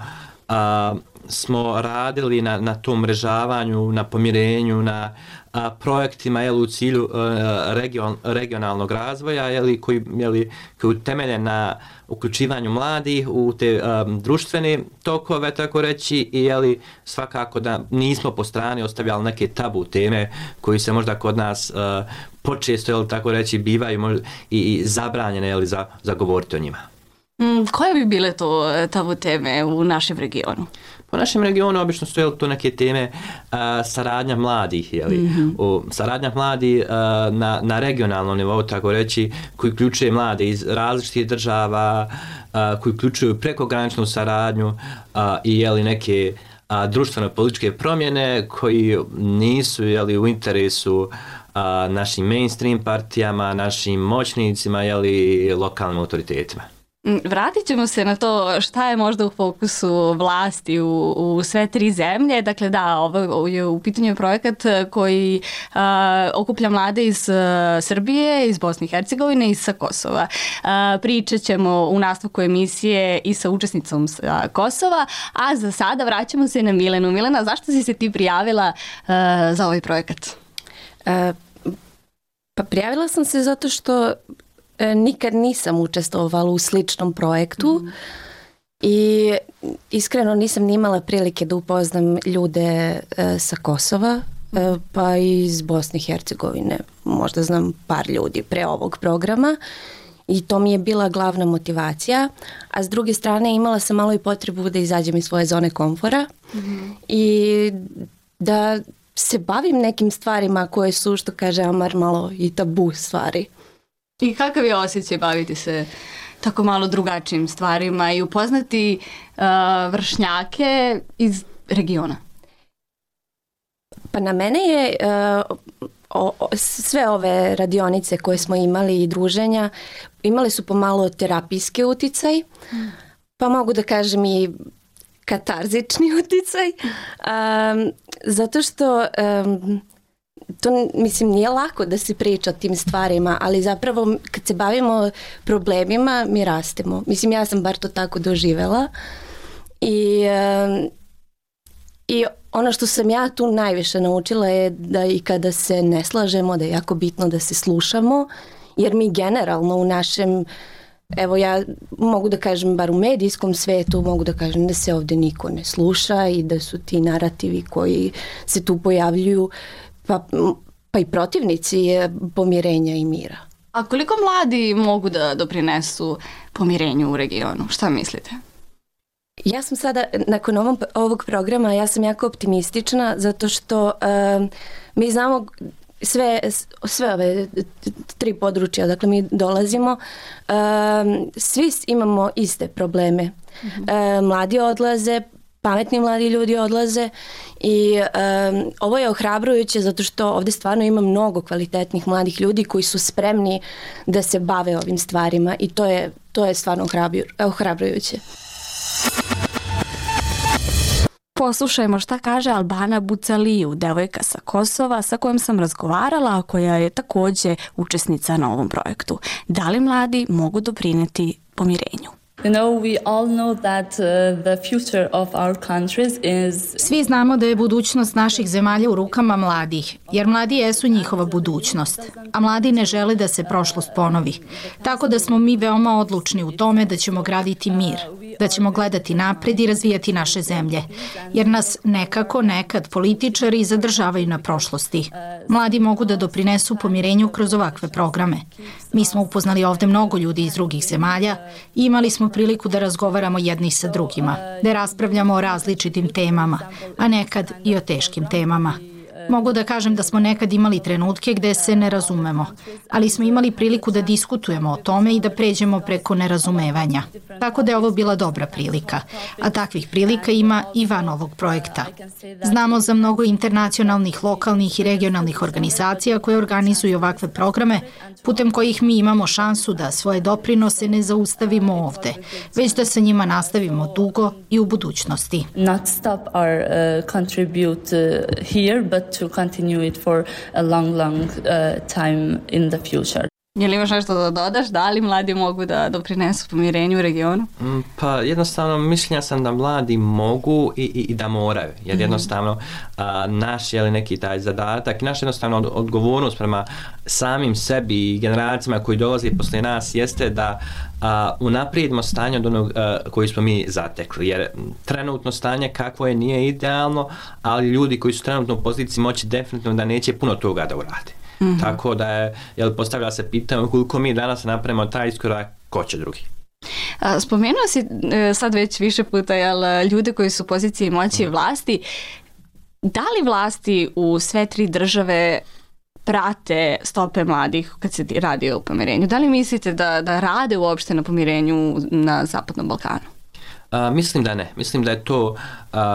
a, smo radili na, na tom mrežavanju, na pomirenju, na a, projektima jel, u cilju a, region, regionalnog razvoja jel, koji, jel, koji utemelje na uključivanju mladih u te a, društvene tokove, tako reći, i jel, svakako da nismo po strani ostavljali neke tabu teme koji se možda kod nas a, počesto, jel, tako reći, bivaju možda, i, i zabranjene jel, za, za govoriti o njima. Mm, koje bi bile to tabu teme u našem regionu? Po našem regionu obično su jel, to neke teme a, saradnja mladih, jeli, mm-hmm. o, saradnja mladih a, na, na regionalnom nivou, tako reći, koji uključuje mlade iz različitih država, a, koji uključuju prekograničnu saradnju a, i jeli, neke a, društveno-političke promjene koji nisu jeli, u interesu a, našim mainstream partijama, našim moćnicima ili lokalnim autoritetima. Vratit ćemo se na to šta je možda u fokusu vlasti u, u sve tri zemlje. Dakle, da, ovo je u pitanju projekat koji a, okuplja mlade iz a, Srbije, iz Bosne i Hercegovine i sa Kosova. A, pričat ćemo u nastavku emisije i sa učesnicom sa Kosova, a za sada vraćamo se na Milenu. Milena, zašto si se ti prijavila a, za ovaj projekat? A, pa prijavila sam se zato što nikad nisam učestvovala u sličnom projektu mm. i iskreno nisam ni imala prilike da upoznam ljude e, sa Kosova, e, pa i iz Bosne i Hercegovine. Možda znam par ljudi pre ovog programa i to mi je bila glavna motivacija, a s druge strane imala sam malo i potrebu da izađem iz svoje zone komfora mm. i da se bavim nekim stvarima koje su, što kaže Amar, malo i tabu stvari. I kakav je osjećaj baviti se tako malo drugačijim stvarima i upoznati uh, vršnjake iz regiona? Pa na mene je uh, o, o, sve ove radionice koje smo imali i druženja imale su pomalo terapijski uticaj, mm. pa mogu da kažem i katarzični uticaj, um, zato što um, to, mislim, nije lako da se priča o tim stvarima, ali zapravo kad se bavimo problemima, mi rastemo. Mislim, ja sam bar to tako doživela. I, i ono što sam ja tu najviše naučila je da i kada se ne slažemo, da je jako bitno da se slušamo, jer mi generalno u našem, evo ja mogu da kažem, bar u medijskom svetu, mogu da kažem da se ovdje niko ne sluša i da su ti narativi koji se tu pojavljuju Pa, pa i protivnici pomirenja i mira. A koliko mladi mogu da doprinesu pomirenju u regionu? Šta mislite? Ja sam sada, nakon ovog, ovog programa, ja sam jako optimistična zato što um, mi znamo sve, sve ove tri područja, dakle mi dolazimo, um, svi imamo iste probleme. Mm-hmm. Um, mladi odlaze, pametni mladi ljudi odlaze i um, ovo je ohrabrujuće zato što ovdje stvarno ima mnogo kvalitetnih mladih ljudi koji su spremni da se bave ovim stvarima i to je, to je stvarno ohrabrujuće. Poslušajmo šta kaže Albana Bucaliju, devojka sa Kosova sa kojom sam razgovarala, a koja je takođe učesnica na ovom projektu. Da li mladi mogu doprineti pomirenju? You know, we all know that uh, the future of our countries is... Svi znamo da je budućnost naših zemalja u rukama mladih, jer mladi jesu njihova budućnost, a mladi ne žele da se prošlost ponovi. Tako da smo mi veoma odlučni u tome da ćemo graditi mir, da ćemo gledati napred i razvijati naše zemlje, jer nas nekako nekad političari zadržavaju na prošlosti. Mladi mogu da doprinesu pomirenju kroz ovakve programe. Mi smo upoznali ovde mnogo ljudi iz drugih zemalja i imali smo priliku da razgovaramo jedni sa drugima, da raspravljamo o različitim temama, a nekad i o teškim temama. Mogu da kažem da smo nekad imali trenutke gde se ne razumemo, ali smo imali priliku da diskutujemo o tome i da pređemo preko nerazumevanja. Tako da je ovo bila dobra prilika, a takvih prilika ima i van ovog projekta. Znamo za mnogo internacionalnih, lokalnih i regionalnih organizacija koje organizuju ovakve programe, putem kojih mi imamo šansu da svoje doprinose ne zaustavimo ovde, već da sa njima nastavimo dugo i u budućnosti. Not stop our uh, contribute uh, here, but to continue it for a long, long uh, time in the future. Je li imaš nešto da dodaš? Da li mladi mogu da doprinesu pomirenju u regionu? Pa jednostavno mišljenja sam da mladi mogu i, i, i da moraju. Jer jednostavno a, naš je li neki taj zadatak i naša jednostavno od, odgovornost prema samim sebi i generacijama koji dolaze poslije nas jeste da a, unaprijedimo stanje od onog a, koji smo mi zatekli. Jer trenutno stanje kakvo je nije idealno, ali ljudi koji su trenutno u poziciji moći definitivno da neće puno toga da urade. Mm-hmm. Tako da je, jel, postavlja se pitanje koliko mi danas napravimo taj iskorak, ko će drugi. A, spomenuo si e, sad već više puta jel, ljude koji su u poziciji moći i vlasti. Da li vlasti u sve tri države prate stope mladih kad se radi o pomirenju? Da li mislite da, da rade uopšte na pomirenju na Zapadnom Balkanu? Uh, mislim da ne. Mislim da je to uh,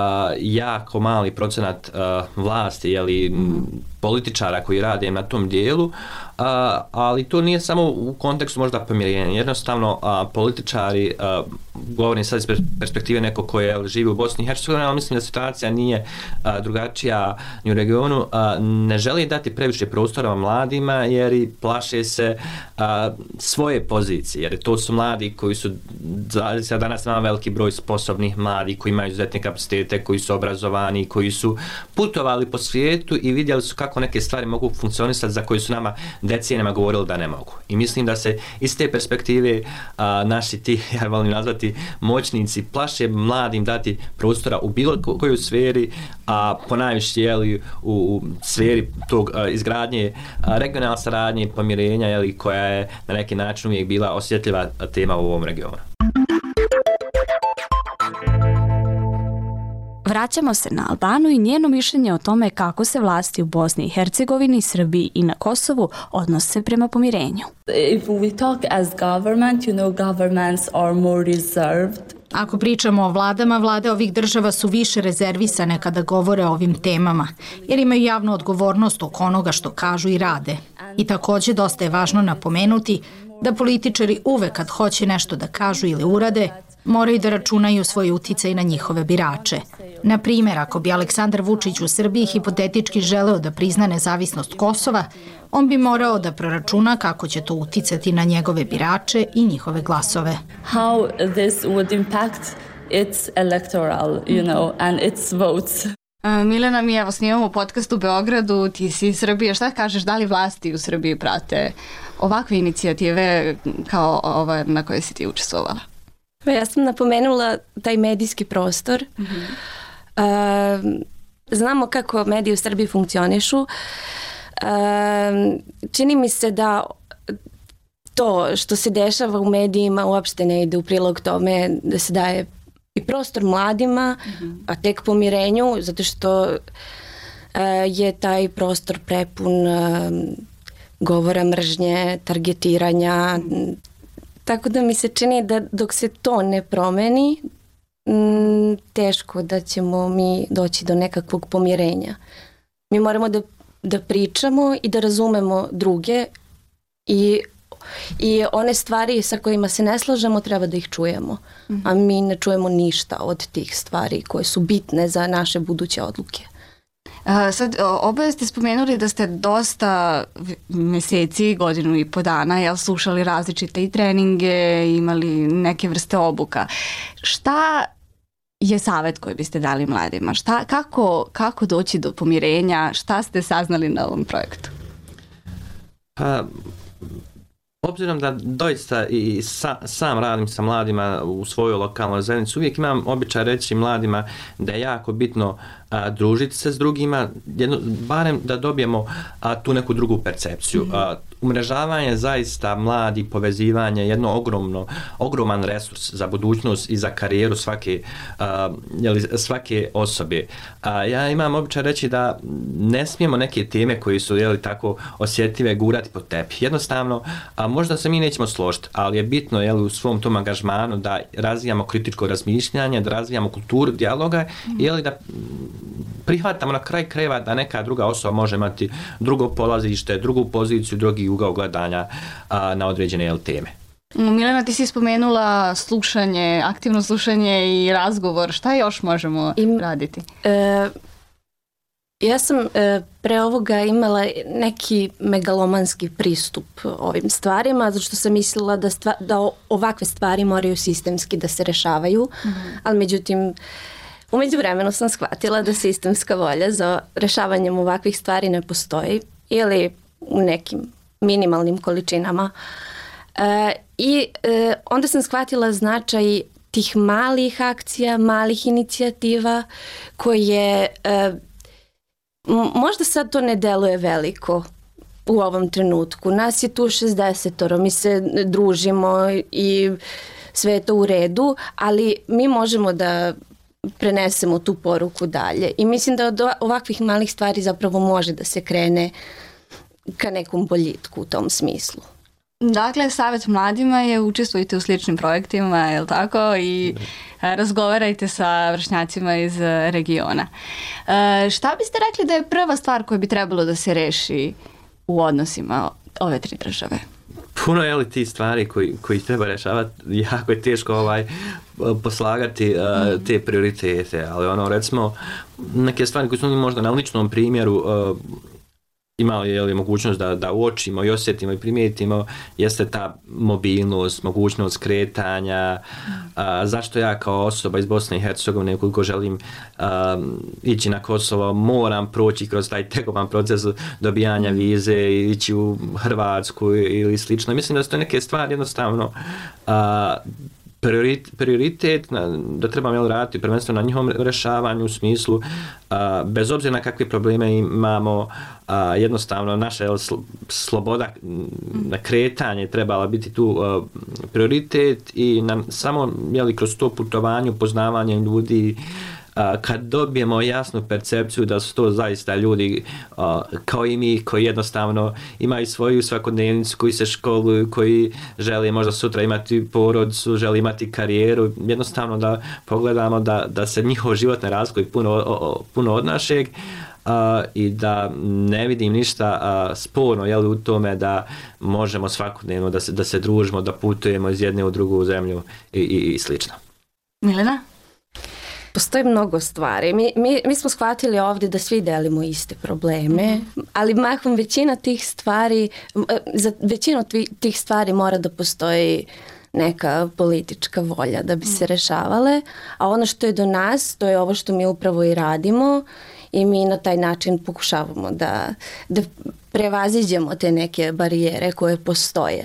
jako mali procenat uh, vlasti, jeli, političara koji rade na tom dijelu, uh, ali to nije samo u kontekstu možda pomirenja. Jednostavno, uh, političari, uh, govorim sad iz perspektive neko koje živi u Bosni i Hercegovini, ali mislim da situacija nije uh, drugačija ni u regionu. Uh, ne želi dati previše prostora mladima jer i plaše se uh, svoje pozicije, jer to su mladi koji su, danas imamo veliki broj sposobnih mladih koji imaju izuzetne kapacitete, koji su obrazovani, koji su putovali po svijetu i vidjeli su kako neke stvari mogu funkcionisati za koje su nama decenijama govorili da ne mogu. I mislim da se iz te perspektive a, naši ti, ja volim nazvati, moćnici plaše mladim dati prostora u bilo kojoj sferi, a ponajviše jeli, u, u sferi tog a, izgradnje a, regionalne saradnje, pomirenja, jeli, koja je na neki način uvijek bila osjetljiva tema u ovom regionu. Vraćamo se na Albanu i njeno mišljenje o tome kako se vlasti u Bosni i Hercegovini, Srbiji i na Kosovu odnose prema pomirenju. If we talk as government, you know, governments are more reserved. Ako pričamo o vladama, vlade ovih država su više rezervisane kada govore o ovim temama, jer imaju javnu odgovornost oko onoga što kažu i rade. I takođe dosta je važno napomenuti da političari uvek kad hoće nešto da kažu ili urade, moraju da računaju svoj uticaj na njihove birače. Na primjer, ako bi Aleksandar Vučić u Srbiji hipotetički želeo da prizna nezavisnost Kosova, on bi morao da proračuna kako će to uticati na njegove birače i njihove glasove. How this would impact its electoral, you know, and its votes. Uh, Milena, mi evo snimamo podcast u Beogradu, ti si iz Srbije, šta kažeš, da li vlasti u Srbiji prate ovakve inicijative kao ova na kojoj si ti učestvovala? Ja sam napomenula taj medijski prostor. Mm-hmm. Uh, znamo kako mediji u Srbiji funkcionišu. Uh, čini mi se da to što se dešava u medijima uopšte ne ide u prilog tome da se daje i prostor mladima, mm-hmm. a tek pomirenju, zato što uh, je taj prostor prepun uh, govora mržnje, targetiranja. Mm-hmm. Tako da mi se čini da dok se to ne promeni, m, teško da ćemo mi doći do nekakvog pomirenja. Mi moramo da, da pričamo i da razumemo druge i I one stvari sa kojima se ne slažemo treba da ih čujemo, a mi ne čujemo ništa od tih stvari koje su bitne za naše buduće odluke. Uh, sad, oboje ste spomenuli da ste dosta meseci, godinu i po dana, jel, slušali različite i treninge, imali neke vrste obuka. Šta je savjet koji biste dali mladima? Šta, kako, kako doći do pomirenja? Šta ste saznali na ovom projektu? Pa, obzirom da doista i sa, sam radim sa mladima u svojoj lokalnoj zajednici, uvijek imam običaj reći mladima da je jako bitno a, družiti se s drugima, jedno, barem da dobijemo a, tu neku drugu percepciju. Mm-hmm. A, umrežavanje zaista mladi, povezivanje, jedno ogromno, ogroman resurs za budućnost i za karijeru svake, a, jeli, svake osobe. A, ja imam običaj reći da ne smijemo neke teme koje su jeli, tako osjetljive gurati pod tepih. Jednostavno, a, možda se mi nećemo složiti, ali je bitno jeli, u svom tom angažmanu da razvijamo kritičko razmišljanje, da razvijamo kulturu dijaloga, mm-hmm. jeli, da prihvatamo na kraj krajeva da neka druga osoba može imati drugo polazište, drugu poziciju, drugi ugao gledanja a, na određene jel, teme. Milena, ti si spomenula slušanje, aktivno slušanje i razgovor. Šta još možemo I, raditi? E, ja sam e, pre ovoga imala neki megalomanski pristup ovim stvarima, zato što sam mislila da, stva, da ovakve stvari moraju sistemski da se rešavaju, mm-hmm. ali međutim u međuvremenu sam shvatila da sistemska volja za rešavanjem ovakvih stvari ne postoji ili u nekim minimalnim količinama. E, I e, onda sam shvatila značaj tih malih akcija, malih inicijativa koje e, možda sad to ne deluje veliko u ovom trenutku. Nas je tu šezdesetoro, mi se družimo i sve je to u redu, ali mi možemo da prenesemo tu poruku dalje. I mislim da od ovakvih malih stvari zapravo može da se krene ka nekom boljitku u tom smislu. Dakle, savjet mladima je učestvujte u sličnim projektima, je li tako? I razgovarajte sa vršnjacima iz regiona. E, šta biste rekli da je prva stvar koja bi trebalo da se reši u odnosima ove tri države? Puno je li ti stvari koji, koji treba rešavati, jako je teško ovaj, poslagati uh, te prioritete, ali ono, recimo, neke stvari koje smo mi možda na ličnom primjeru uh, imali je li mogućnost da, da uočimo i osjetimo i primijetimo, jeste ta mobilnost, mogućnost kretanja, a, zašto ja kao osoba iz Bosne i Hercegovine, ukoliko želim a, ići na Kosovo, moram proći kroz taj tegovan proces dobijanja vize i ići u Hrvatsku ili slično. Mislim da su to neke stvari jednostavno a, prioritet da trebamo jel, raditi prvenstveno na njihovom rešavanju u smislu a, bez obzira na kakve probleme imamo, a, jednostavno naša jel, sloboda na kretanje trebala biti tu a, prioritet i nam samo jel, kroz to putovanje, upoznavanje ljudi, a, kad dobijemo jasnu percepciju da su to zaista ljudi a, kao i mi koji jednostavno imaju svoju svakodnevnicu, koji se školuju, koji žele možda sutra imati porodicu, žele imati karijeru, jednostavno da pogledamo da, da se njihov život ne razlikuje puno, o, puno od našeg a, i da ne vidim ništa a, sporno jel, u tome da možemo svakodnevno da se, da se družimo, da putujemo iz jedne u drugu zemlju i, i, i slično. Milena? Postoji mnogo stvari. Mi, mi, mi smo shvatili ovdje da svi delimo iste probleme, mm-hmm. ali mahom većina tih stvari, za većinu tih stvari mora da postoji neka politička volja da bi se rešavale, a ono što je do nas, to je ovo što mi upravo i radimo i mi na taj način pokušavamo da, da prevaziđemo te neke barijere koje postoje.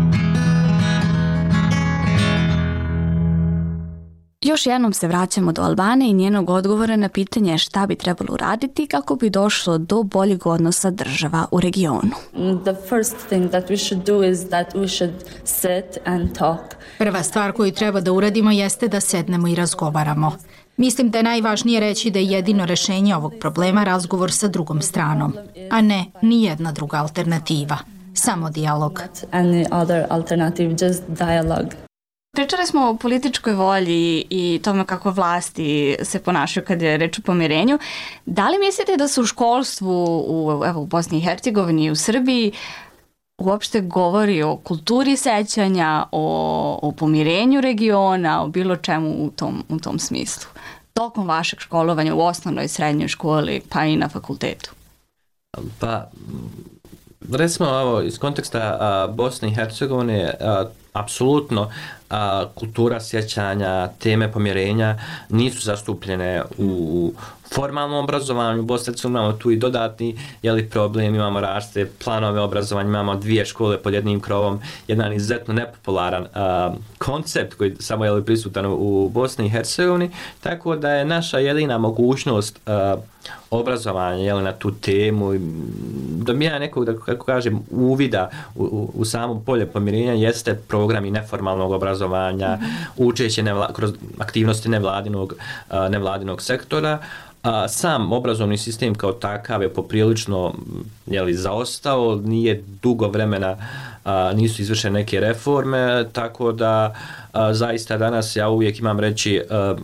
Još jednom se vraćamo do Albane i njenog odgovora na pitanje šta bi trebalo uraditi kako bi došlo do boljeg odnosa država u regionu. The first thing that we should do is that we should sit and talk. Prva stvar koju treba da uradimo jeste da sednemo i razgovaramo. Mislim da je najvažnije reći da je jedino rešenje ovog problema razgovor sa drugom stranom, a ne ni jedna druga alternativa, samo dijalog. Any other alternative, just dialogue. Pričali smo o političkoj volji i tome kako vlasti se ponašaju kad je reč o pomirenju. Da li mislite da se u školstvu u, evo, u Bosni i Hercegovini i u Srbiji uopšte govori o kulturi sećanja, o, o pomirenju regiona, o bilo čemu u tom, u tom smislu? Tokom vašeg školovanja u osnovnoj, srednjoj školi, pa i na fakultetu? Pa, recimo ovo, iz konteksta a, Bosne i Hercegovine, a, apsolutno a, kultura sjećanja, teme pomirenja nisu zastupljene u formalnom obrazovanju. U Bosni imamo tu i dodatni jeli, problem, imamo raste planove obrazovanja, imamo dvije škole pod jednim krovom, jedan izuzetno nepopularan a, koncept koji samo je prisutan u Bosni i Hercegovini, tako da je naša jedina mogućnost a, obrazovanja jeli, na tu temu, dobija nekog, da kako kažem, uvida u, u, u samo polje pomirenja jeste programi neformalnog obrazovanja, učeće nevla, kroz aktivnosti nevladinog, a, nevladinog sektora. A, sam obrazovni sistem kao takav je poprilično jeli, zaostao, nije dugo vremena, a, nisu izvršene neke reforme, tako da a, zaista danas ja uvijek imam reći a,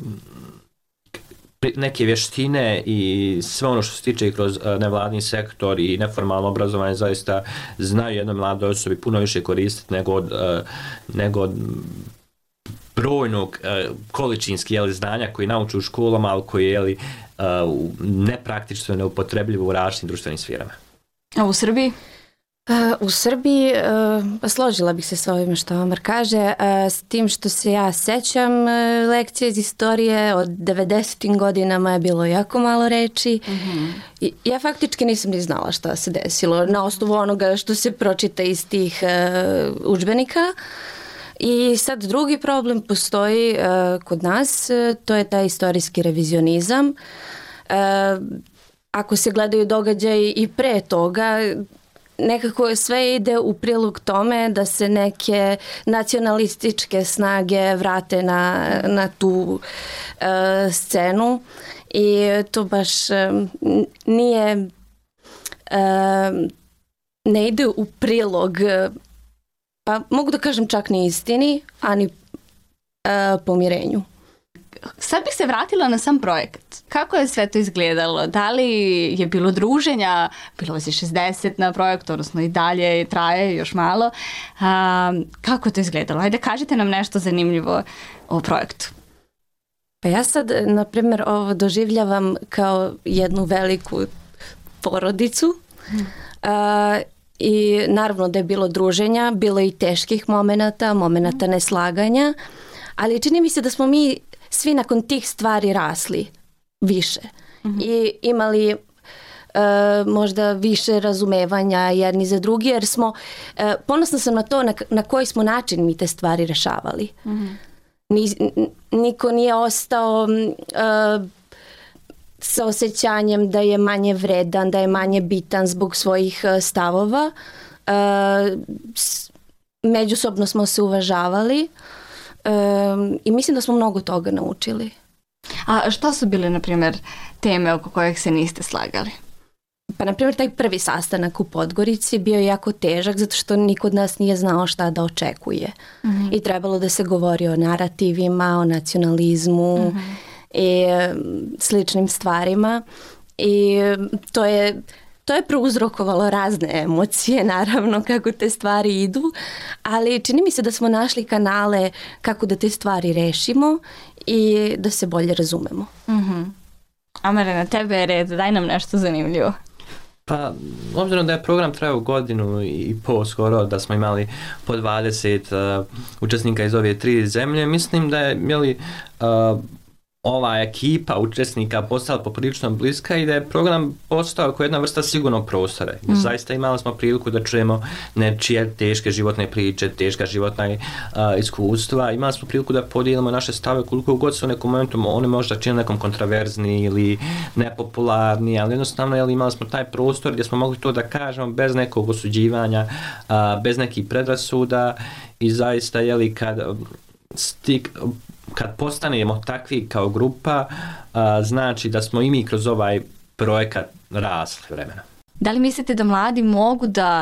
neke vještine i sve ono što se tiče kroz nevladni sektor i neformalno obrazovanje zaista znaju jednoj mladoj osobi puno više koristiti nego od, nego od brojnog količinski jeli, znanja koji nauče u školama, ali koji je nepraktično neupotrebljivo u različitim društvenim sferama. A u Srbiji? U Srbiji, pa složila bih se s ovime što Omar kaže, s tim što se ja sećam lekcije iz istorije, od devedesetim godinama je bilo jako malo reči. Mm-hmm. Ja faktički nisam ni znala šta se desilo na osnovu onoga što se pročita iz tih udžbenika. I sad drugi problem postoji uh, kod nas, uh, to je taj istorijski revizionizam. Uh, ako se gledaju događaji i pre toga, nekako sve ide u prilog tome da se neke nacionalističke snage vrate na, na tu uh, scenu i to baš uh, nije, uh, ne ide u prilog, pa mogu da kažem čak ni istini, a ni uh, pomirenju. Sad bih se vratila na sam projekat. Kako je sve to izgledalo? Da li je bilo druženja? Bilo vas je šezdeset na projektu, odnosno i dalje traje još malo. A, kako je to izgledalo? Ajde, kažite nam nešto zanimljivo o projektu. Pa ja sad, na primjer, ovo doživljavam kao jednu veliku porodicu. Hmm. A, i naravno da je bilo druženja, bilo i teških momenata, momenata neslaganja, ali čini mi se da smo mi svi nakon tih stvari rasli više mm-hmm. i imali uh, možda više razumevanja jedni za drugi, jer smo, uh, ponosna sam na to na, na koji smo način mi te stvari rešavali. Mm-hmm. Ni, niko nije ostao uh, sa osjećanjem da je manje vredan, da je manje bitan zbog svojih uh, stavova. Uh, s, međusobno smo se uvažavali. Um, i mislim da smo mnogo toga naučili. A šta su bile, na primjer, teme oko kojih se niste slagali? Pa, na primjer, taj prvi sastanak u Podgorici bio je jako težak zato što niko od nas nije znao šta da očekuje. Mm-hmm. I trebalo da se govori o narativima, o nacionalizmu mm-hmm. i sličnim stvarima. I to je... To je prouzrokovalo razne emocije, naravno, kako te stvari idu, ali čini mi se da smo našli kanale kako da te stvari rešimo i da se bolje razumemo. Mm-hmm. Amare, na tebe je red, daj nam nešto zanimljivo. Pa, obzirom da je program trajao godinu i pol skoro, da smo imali po dvadeset uh, učesnika iz ove tri zemlje, mislim da je, jeli, uh, ova ekipa učesnika postala poprilično bliska i da je program postao kao jedna vrsta sigurnog prostora. Mm. Zaista imali smo priliku da čujemo nečije teške životne priče, teška životna uh, iskustva. Imali smo priliku da podijelimo naše stave koliko god su u nekom momentu oni možda čini nekom kontraverzni ili nepopularni, ali jednostavno jel, imali smo taj prostor gdje smo mogli to da kažemo bez nekog osuđivanja, uh, bez nekih predrasuda i zaista jeli kad stik kad postanemo takvi kao grupa, a, znači da smo i mi kroz ovaj projekat rasli vremena. Da li mislite da mladi mogu da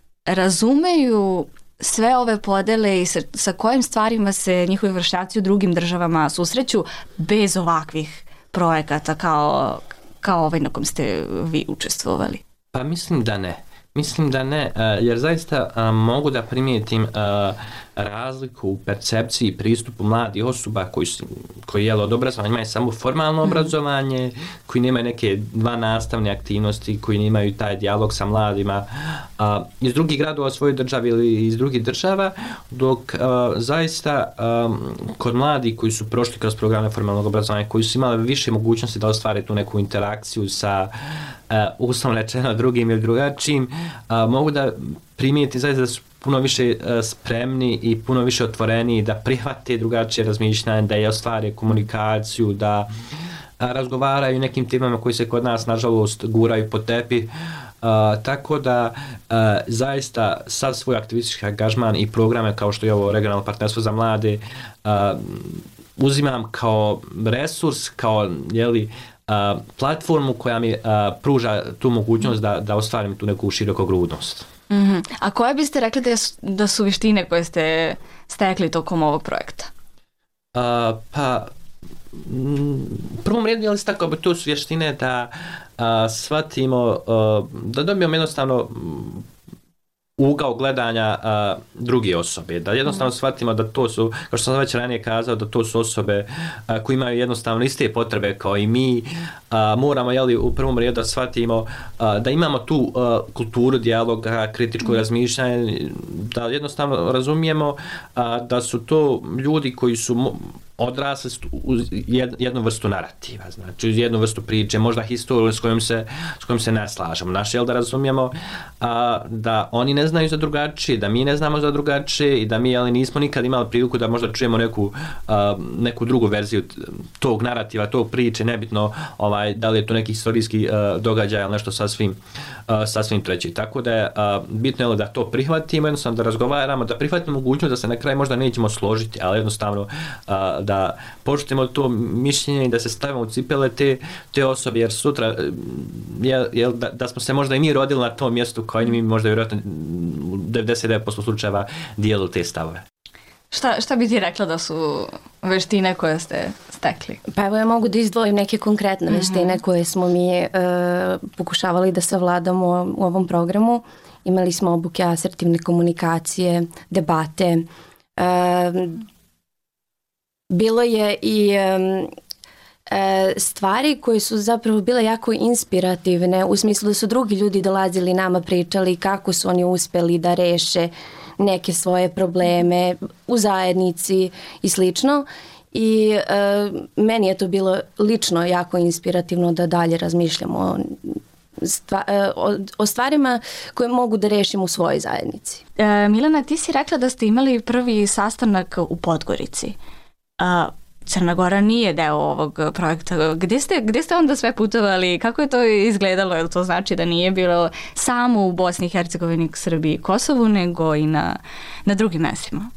razumeju sve ove podele i sa, sa kojim stvarima se njihovi vršnjaci u drugim državama susreću bez ovakvih projekata kao, kao ovaj na kom ste vi učestvovali? Pa mislim da ne. Mislim da ne, jer zaista a, mogu da primijetim a, razliku u percepciji i pristupu mladih osoba koji, su, koji jel, od obrazovanja imaju samo formalno obrazovanje, koji nemaju neke dva nastavne aktivnosti, koji nemaju taj dijalog sa mladima a, iz drugih gradova svoje države ili iz drugih država, dok a, zaista a, kod mladih koji su prošli kroz programe formalnog obrazovanja, koji su imali više mogućnosti da ostvare tu neku interakciju sa Uh, uslovno rečeno drugim ili drugačijim, uh, mogu da primijeti zaista da su puno više uh, spremni i puno više otvoreni da prihvate drugačije razmišljanje, da je ostvare komunikaciju, da uh, razgovaraju nekim temama koji se kod nas nažalost guraju po tepih. Uh, tako da uh, zaista sav svoj aktivistički angažman i programe kao što je ovo regionalno partnerstvo za mlade uh, uzimam kao resurs, kao jeli, Uh, platformu koja mi uh, pruža tu mogućnost da, da ostvarim tu neku širokogrudnost. Mm-hmm. A koje biste rekli da su, da su vještine koje ste stekli tokom ovog projekta? Uh, pa, m, prvom redu je li tako, to su vještine da uh, shvatimo, uh, da dobijemo jednostavno ugao gledanja a, druge osobe, da jednostavno shvatimo da to su, kao što sam već ranije kazao, da to su osobe a, koji imaju jednostavno iste potrebe kao i mi, a, moramo jeli, u prvom redu da shvatimo a, da imamo tu a, kulturu dijaloga, kritičkog razmišljanja, da jednostavno razumijemo a, da su to ljudi koji su odrasli uz jednu vrstu narativa, znači uz jednu vrstu priče, možda historiju s kojom se, s kojom se ne slažemo. Naš je da razumijemo a, da oni ne znaju za drugačije, da mi ne znamo za drugačije i da mi ali nismo nikad imali priliku da možda čujemo neku, a, neku drugu verziju tog narativa, tog priče, nebitno ovaj, da li je to neki historijski a, događaj ili nešto sasvim, a, sasvim treći. Tako da je a, bitno je da to prihvatimo, jednostavno da razgovaramo, da prihvatimo mogućnost da se na kraju možda nećemo složiti, ali jednostavno a, da poštujemo to mišljenje i da se stavimo u cipele te, te osobe, jer sutra je, je, da, da smo se možda i mi rodili na tom mjestu kao i mi možda vjerojatno u devedeset devet posto slučajeva dijelili te stavove. Šta, šta bi ti rekla da su veštine koje ste stekli? Pa evo ja mogu da izdvojim neke konkretne veštine mm-hmm. koje smo mi e, pokušavali da savladamo u ovom programu. Imali smo obuke asertivne komunikacije, debate, e, bilo je i um, e, stvari koje su zapravo bile jako inspirativne u smislu da su drugi ljudi dolazili nama pričali kako su oni uspjeli da reše neke svoje probleme u zajednici i slično. I e, meni je to bilo lično jako inspirativno da dalje razmišljamo o, stva, e, o, o stvarima koje mogu da rešim u svojoj zajednici. E, Milena, ti si rekla da ste imali prvi sastanak u Podgorici. A Crna Gora nije deo ovog projekta. Gdje ste, gdje ste onda sve putovali? Kako je to izgledalo? Je li to znači da nije bilo samo u Bosni i Hercegovini, Srbiji i Kosovu, nego i na, na drugim mjestima?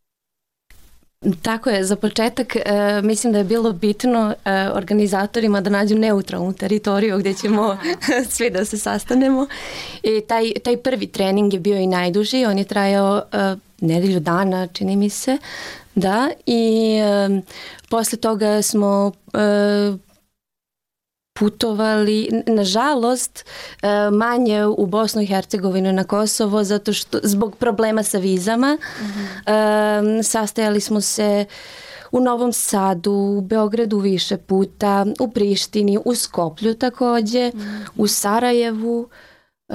Tako je, za početak e, mislim da je bilo bitno e, organizatorima da nađu neutralnu teritoriju gdje ćemo svi da se sastanemo. I taj, taj prvi trening je bio i najduži, on je trajao e, nedelju dana, čini mi se, da, i e, posle toga smo e, putovali, nažalost, e, manje u Bosnu i Hercegovinu, na Kosovo, zato što zbog problema sa vizama. Mm-hmm. E, sastajali smo se u Novom Sadu, u Beogradu više puta, u Prištini, u Skoplju također, mm-hmm. u Sarajevu, e,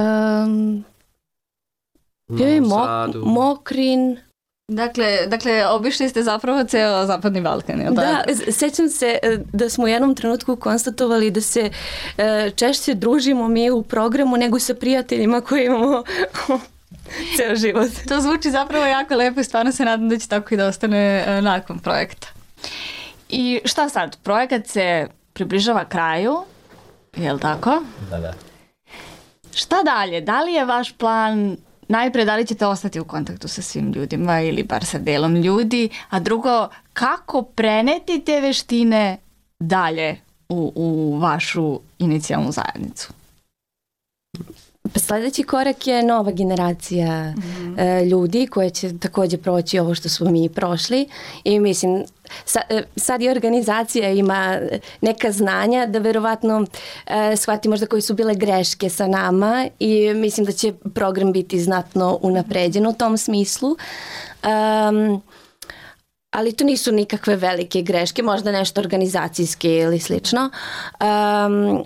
bio je Mo- Mokrin. Dakle, dakle, obišli ste zapravo ceo Zapadni Balkan, je li da, sećam se da smo u jednom trenutku konstatovali da se e, češće družimo mi u programu nego sa prijateljima koji imamo ceo život. To zvuči zapravo jako lepo i stvarno se nadam da će tako i da ostane e, nakon projekta. I šta sad? Projekat se približava kraju, je li tako? Da, da. Šta dalje? Da li je vaš plan... Najprije, da li ćete ostati u kontaktu sa svim ljudima ili bar sa delom ljudi, a drugo, kako preneti te veštine dalje u, u vašu inicijalnu zajednicu? Sljedeći korak je nova generacija mm-hmm. e, ljudi koja će također proći ovo što smo mi prošli i mislim sad i organizacija ima neka znanja da verovatno shvati možda koji su bile greške sa nama i mislim da će program biti znatno unapređen u tom smislu. Um, ali to nisu nikakve velike greške, možda nešto organizacijske ili slično. Um,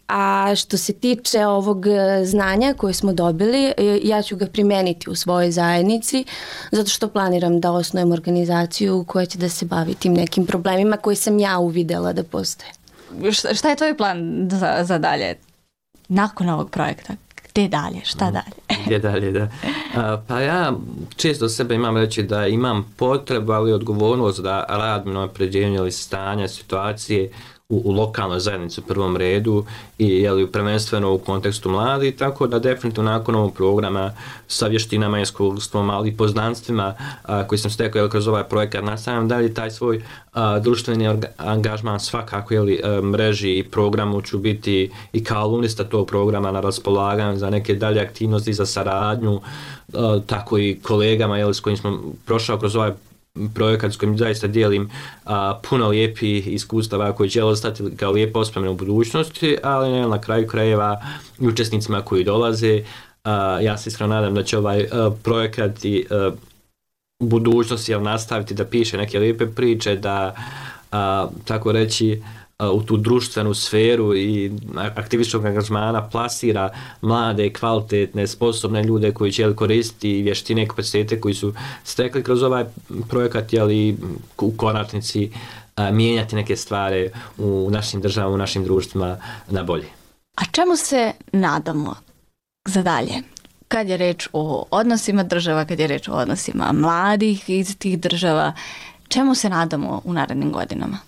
A što se tiče ovog znanja koje smo dobili, ja ću ga primeniti u svojoj zajednici, zato što planiram da osnujem organizaciju koja će da se bavi tim nekim problemima koje sam ja uvidela da postoje. Šta je tvoj plan za, za dalje? Nakon ovog projekta? Gde dalje? Šta dalje? Gde dalje, da. A, pa ja često sebe imam reći da imam potrebu, ali odgovornost da radim na unapređenju ili stanja, situacije u, u lokalnoj zajednici u prvom redu i jeli, prvenstveno u kontekstu mladih, tako da definitivno nakon ovog programa sa vještinama i iskustvom, ali i poznanstvima a, koji sam stekao jeli, kroz ovaj projekat, nastavljam dalje taj svoj a, društveni orga, angažman svakako jeli, a, mreži i programu ću biti i kao alumnista tog programa na raspolaganju za neke dalje aktivnosti, za saradnju, a, tako i kolegama jeli, s kojim smo prošao kroz ovaj projekat s kojim zaista dijelim a, puno lijepih iskustava koji će ostati kao lijepo ospomene u budućnosti, ali ne, na kraju krajeva i učesnicima koji dolaze. A, ja se iskreno nadam da će ovaj a, projekat i a, u budućnosti jel, nastaviti da piše neke lijepe priče, da a, tako reći u tu društvenu sferu i aktivističkog angažmana plasira mlade, kvalitetne, sposobne ljude koji će koristiti vještine i kapacitete koji su stekli kroz ovaj projekat, jeli u konačnici a, mijenjati neke stvari u našim državama, u našim društvima na bolje. A čemu se nadamo za dalje? Kad je reč o odnosima država, kad je reč o odnosima mladih iz tih država, čemu se nadamo u narednim godinama?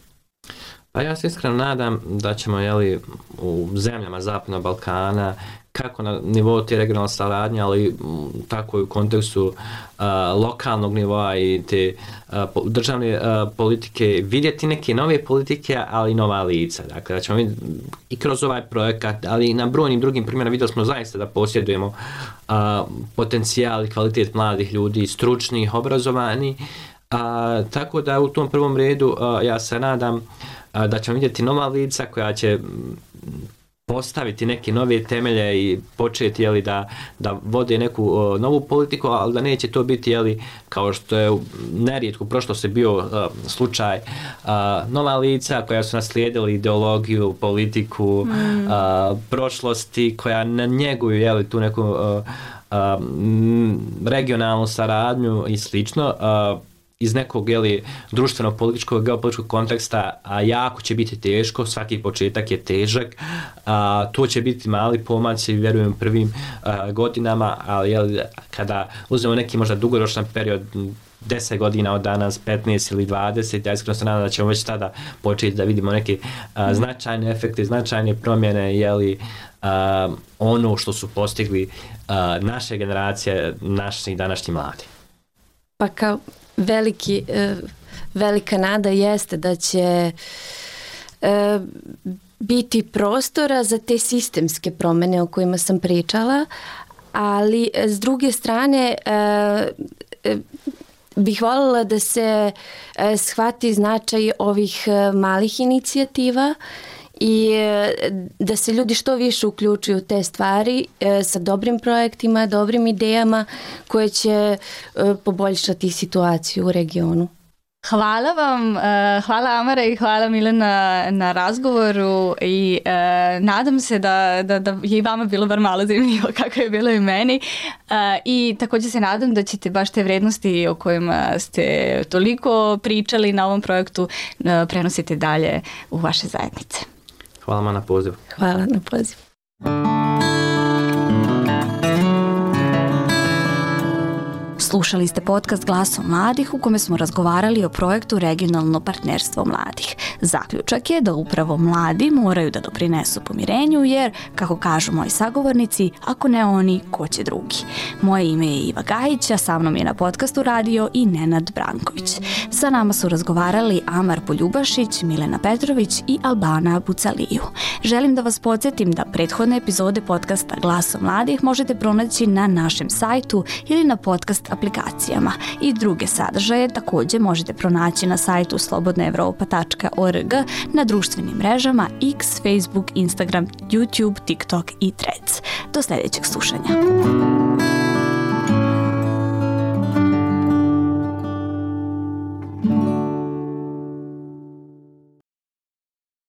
Pa ja se iskreno nadam da ćemo jeli, u zemljama Zapadnog Balkana, kako na nivou te regionalne saradnje, ali tako i u kontekstu a, lokalnog nivoa i te a, državne a, politike, vidjeti neke nove politike, ali i nova lica. Dakle, da ćemo vidjeti i kroz ovaj projekat, ali i na brojnim drugim primjerima vidjeli smo zaista da posjedujemo a, potencijal i kvalitet mladih ljudi, stručnih, obrazovanih. A, tako da u tom prvom redu a, ja se nadam a, da ćemo vidjeti nova lica koja će postaviti neke nove temelje i početi jeli, da, da vode neku o, novu politiku, ali da neće to biti jeli, kao što je nerijetko prošlo se bio a, slučaj a, nova lica koja su naslijedili ideologiju, politiku, mm. a, prošlosti koja ne njeguju jeli, tu neku a, a, regionalnu saradnju i slično. A, iz nekog jeli, društvenog, političkog, geopolitičkog konteksta, a jako će biti teško, svaki početak je težak, a, to će biti mali pomaci, vjerujem, prvim a, godinama, ali jeli, kada uzmemo neki možda dugoročan period, deset godina od danas, petnaest ili dvadeset, ja iskreno se nadam da ćemo već tada početi da vidimo neke a, značajne efekte, značajne promjene, jeli, a, ono što su postigli a, naše generacije, naši današnji mladi. Pa kao veliki, velika nada jeste da će biti prostora za te sistemske promjene o kojima sam pričala, ali s druge strane bih voljela da se shvati značaj ovih malih inicijativa i da se ljudi što više uključuju u te stvari sa dobrim projektima, dobrim idejama koje će poboljšati situaciju u regionu. Hvala vam, hvala Amara i hvala Milena na razgovoru i uh, nadam se da, da, da je i vama bilo bar malo zanimljivo kako je bilo i meni uh, i također se nadam da ćete baš te vrednosti o kojima ste toliko pričali na ovom projektu uh, prenosite dalje u vaše zajednice. Hvala vam na pozivu. Hvala na pozivu. Slušali ste podcast Glasom mladih u kome smo razgovarali o projektu Regionalno partnerstvo mladih. Zaključak je da upravo mladi moraju da doprinesu pomirenju jer, kako kažu moji sagovornici, ako ne oni, ko će drugi. Moje ime je Iva Gajić, a sa mnom je na podcastu radio i Nenad Branković. Sa nama su razgovarali Amar Poljubašić, Milena Petrović i Albana Bucaliju. Želim da vas podsjetim da prethodne epizode podcasta Glasom mladih možete pronaći na našem sajtu ili na podcast aplikacijama. I druge sadržaje također možete pronaći na sajtu slobodna evropa tačka org, na društvenim mrežama X, Facebook, Instagram, YouTube, TikTok i Threads. Do sljedećeg slušanja.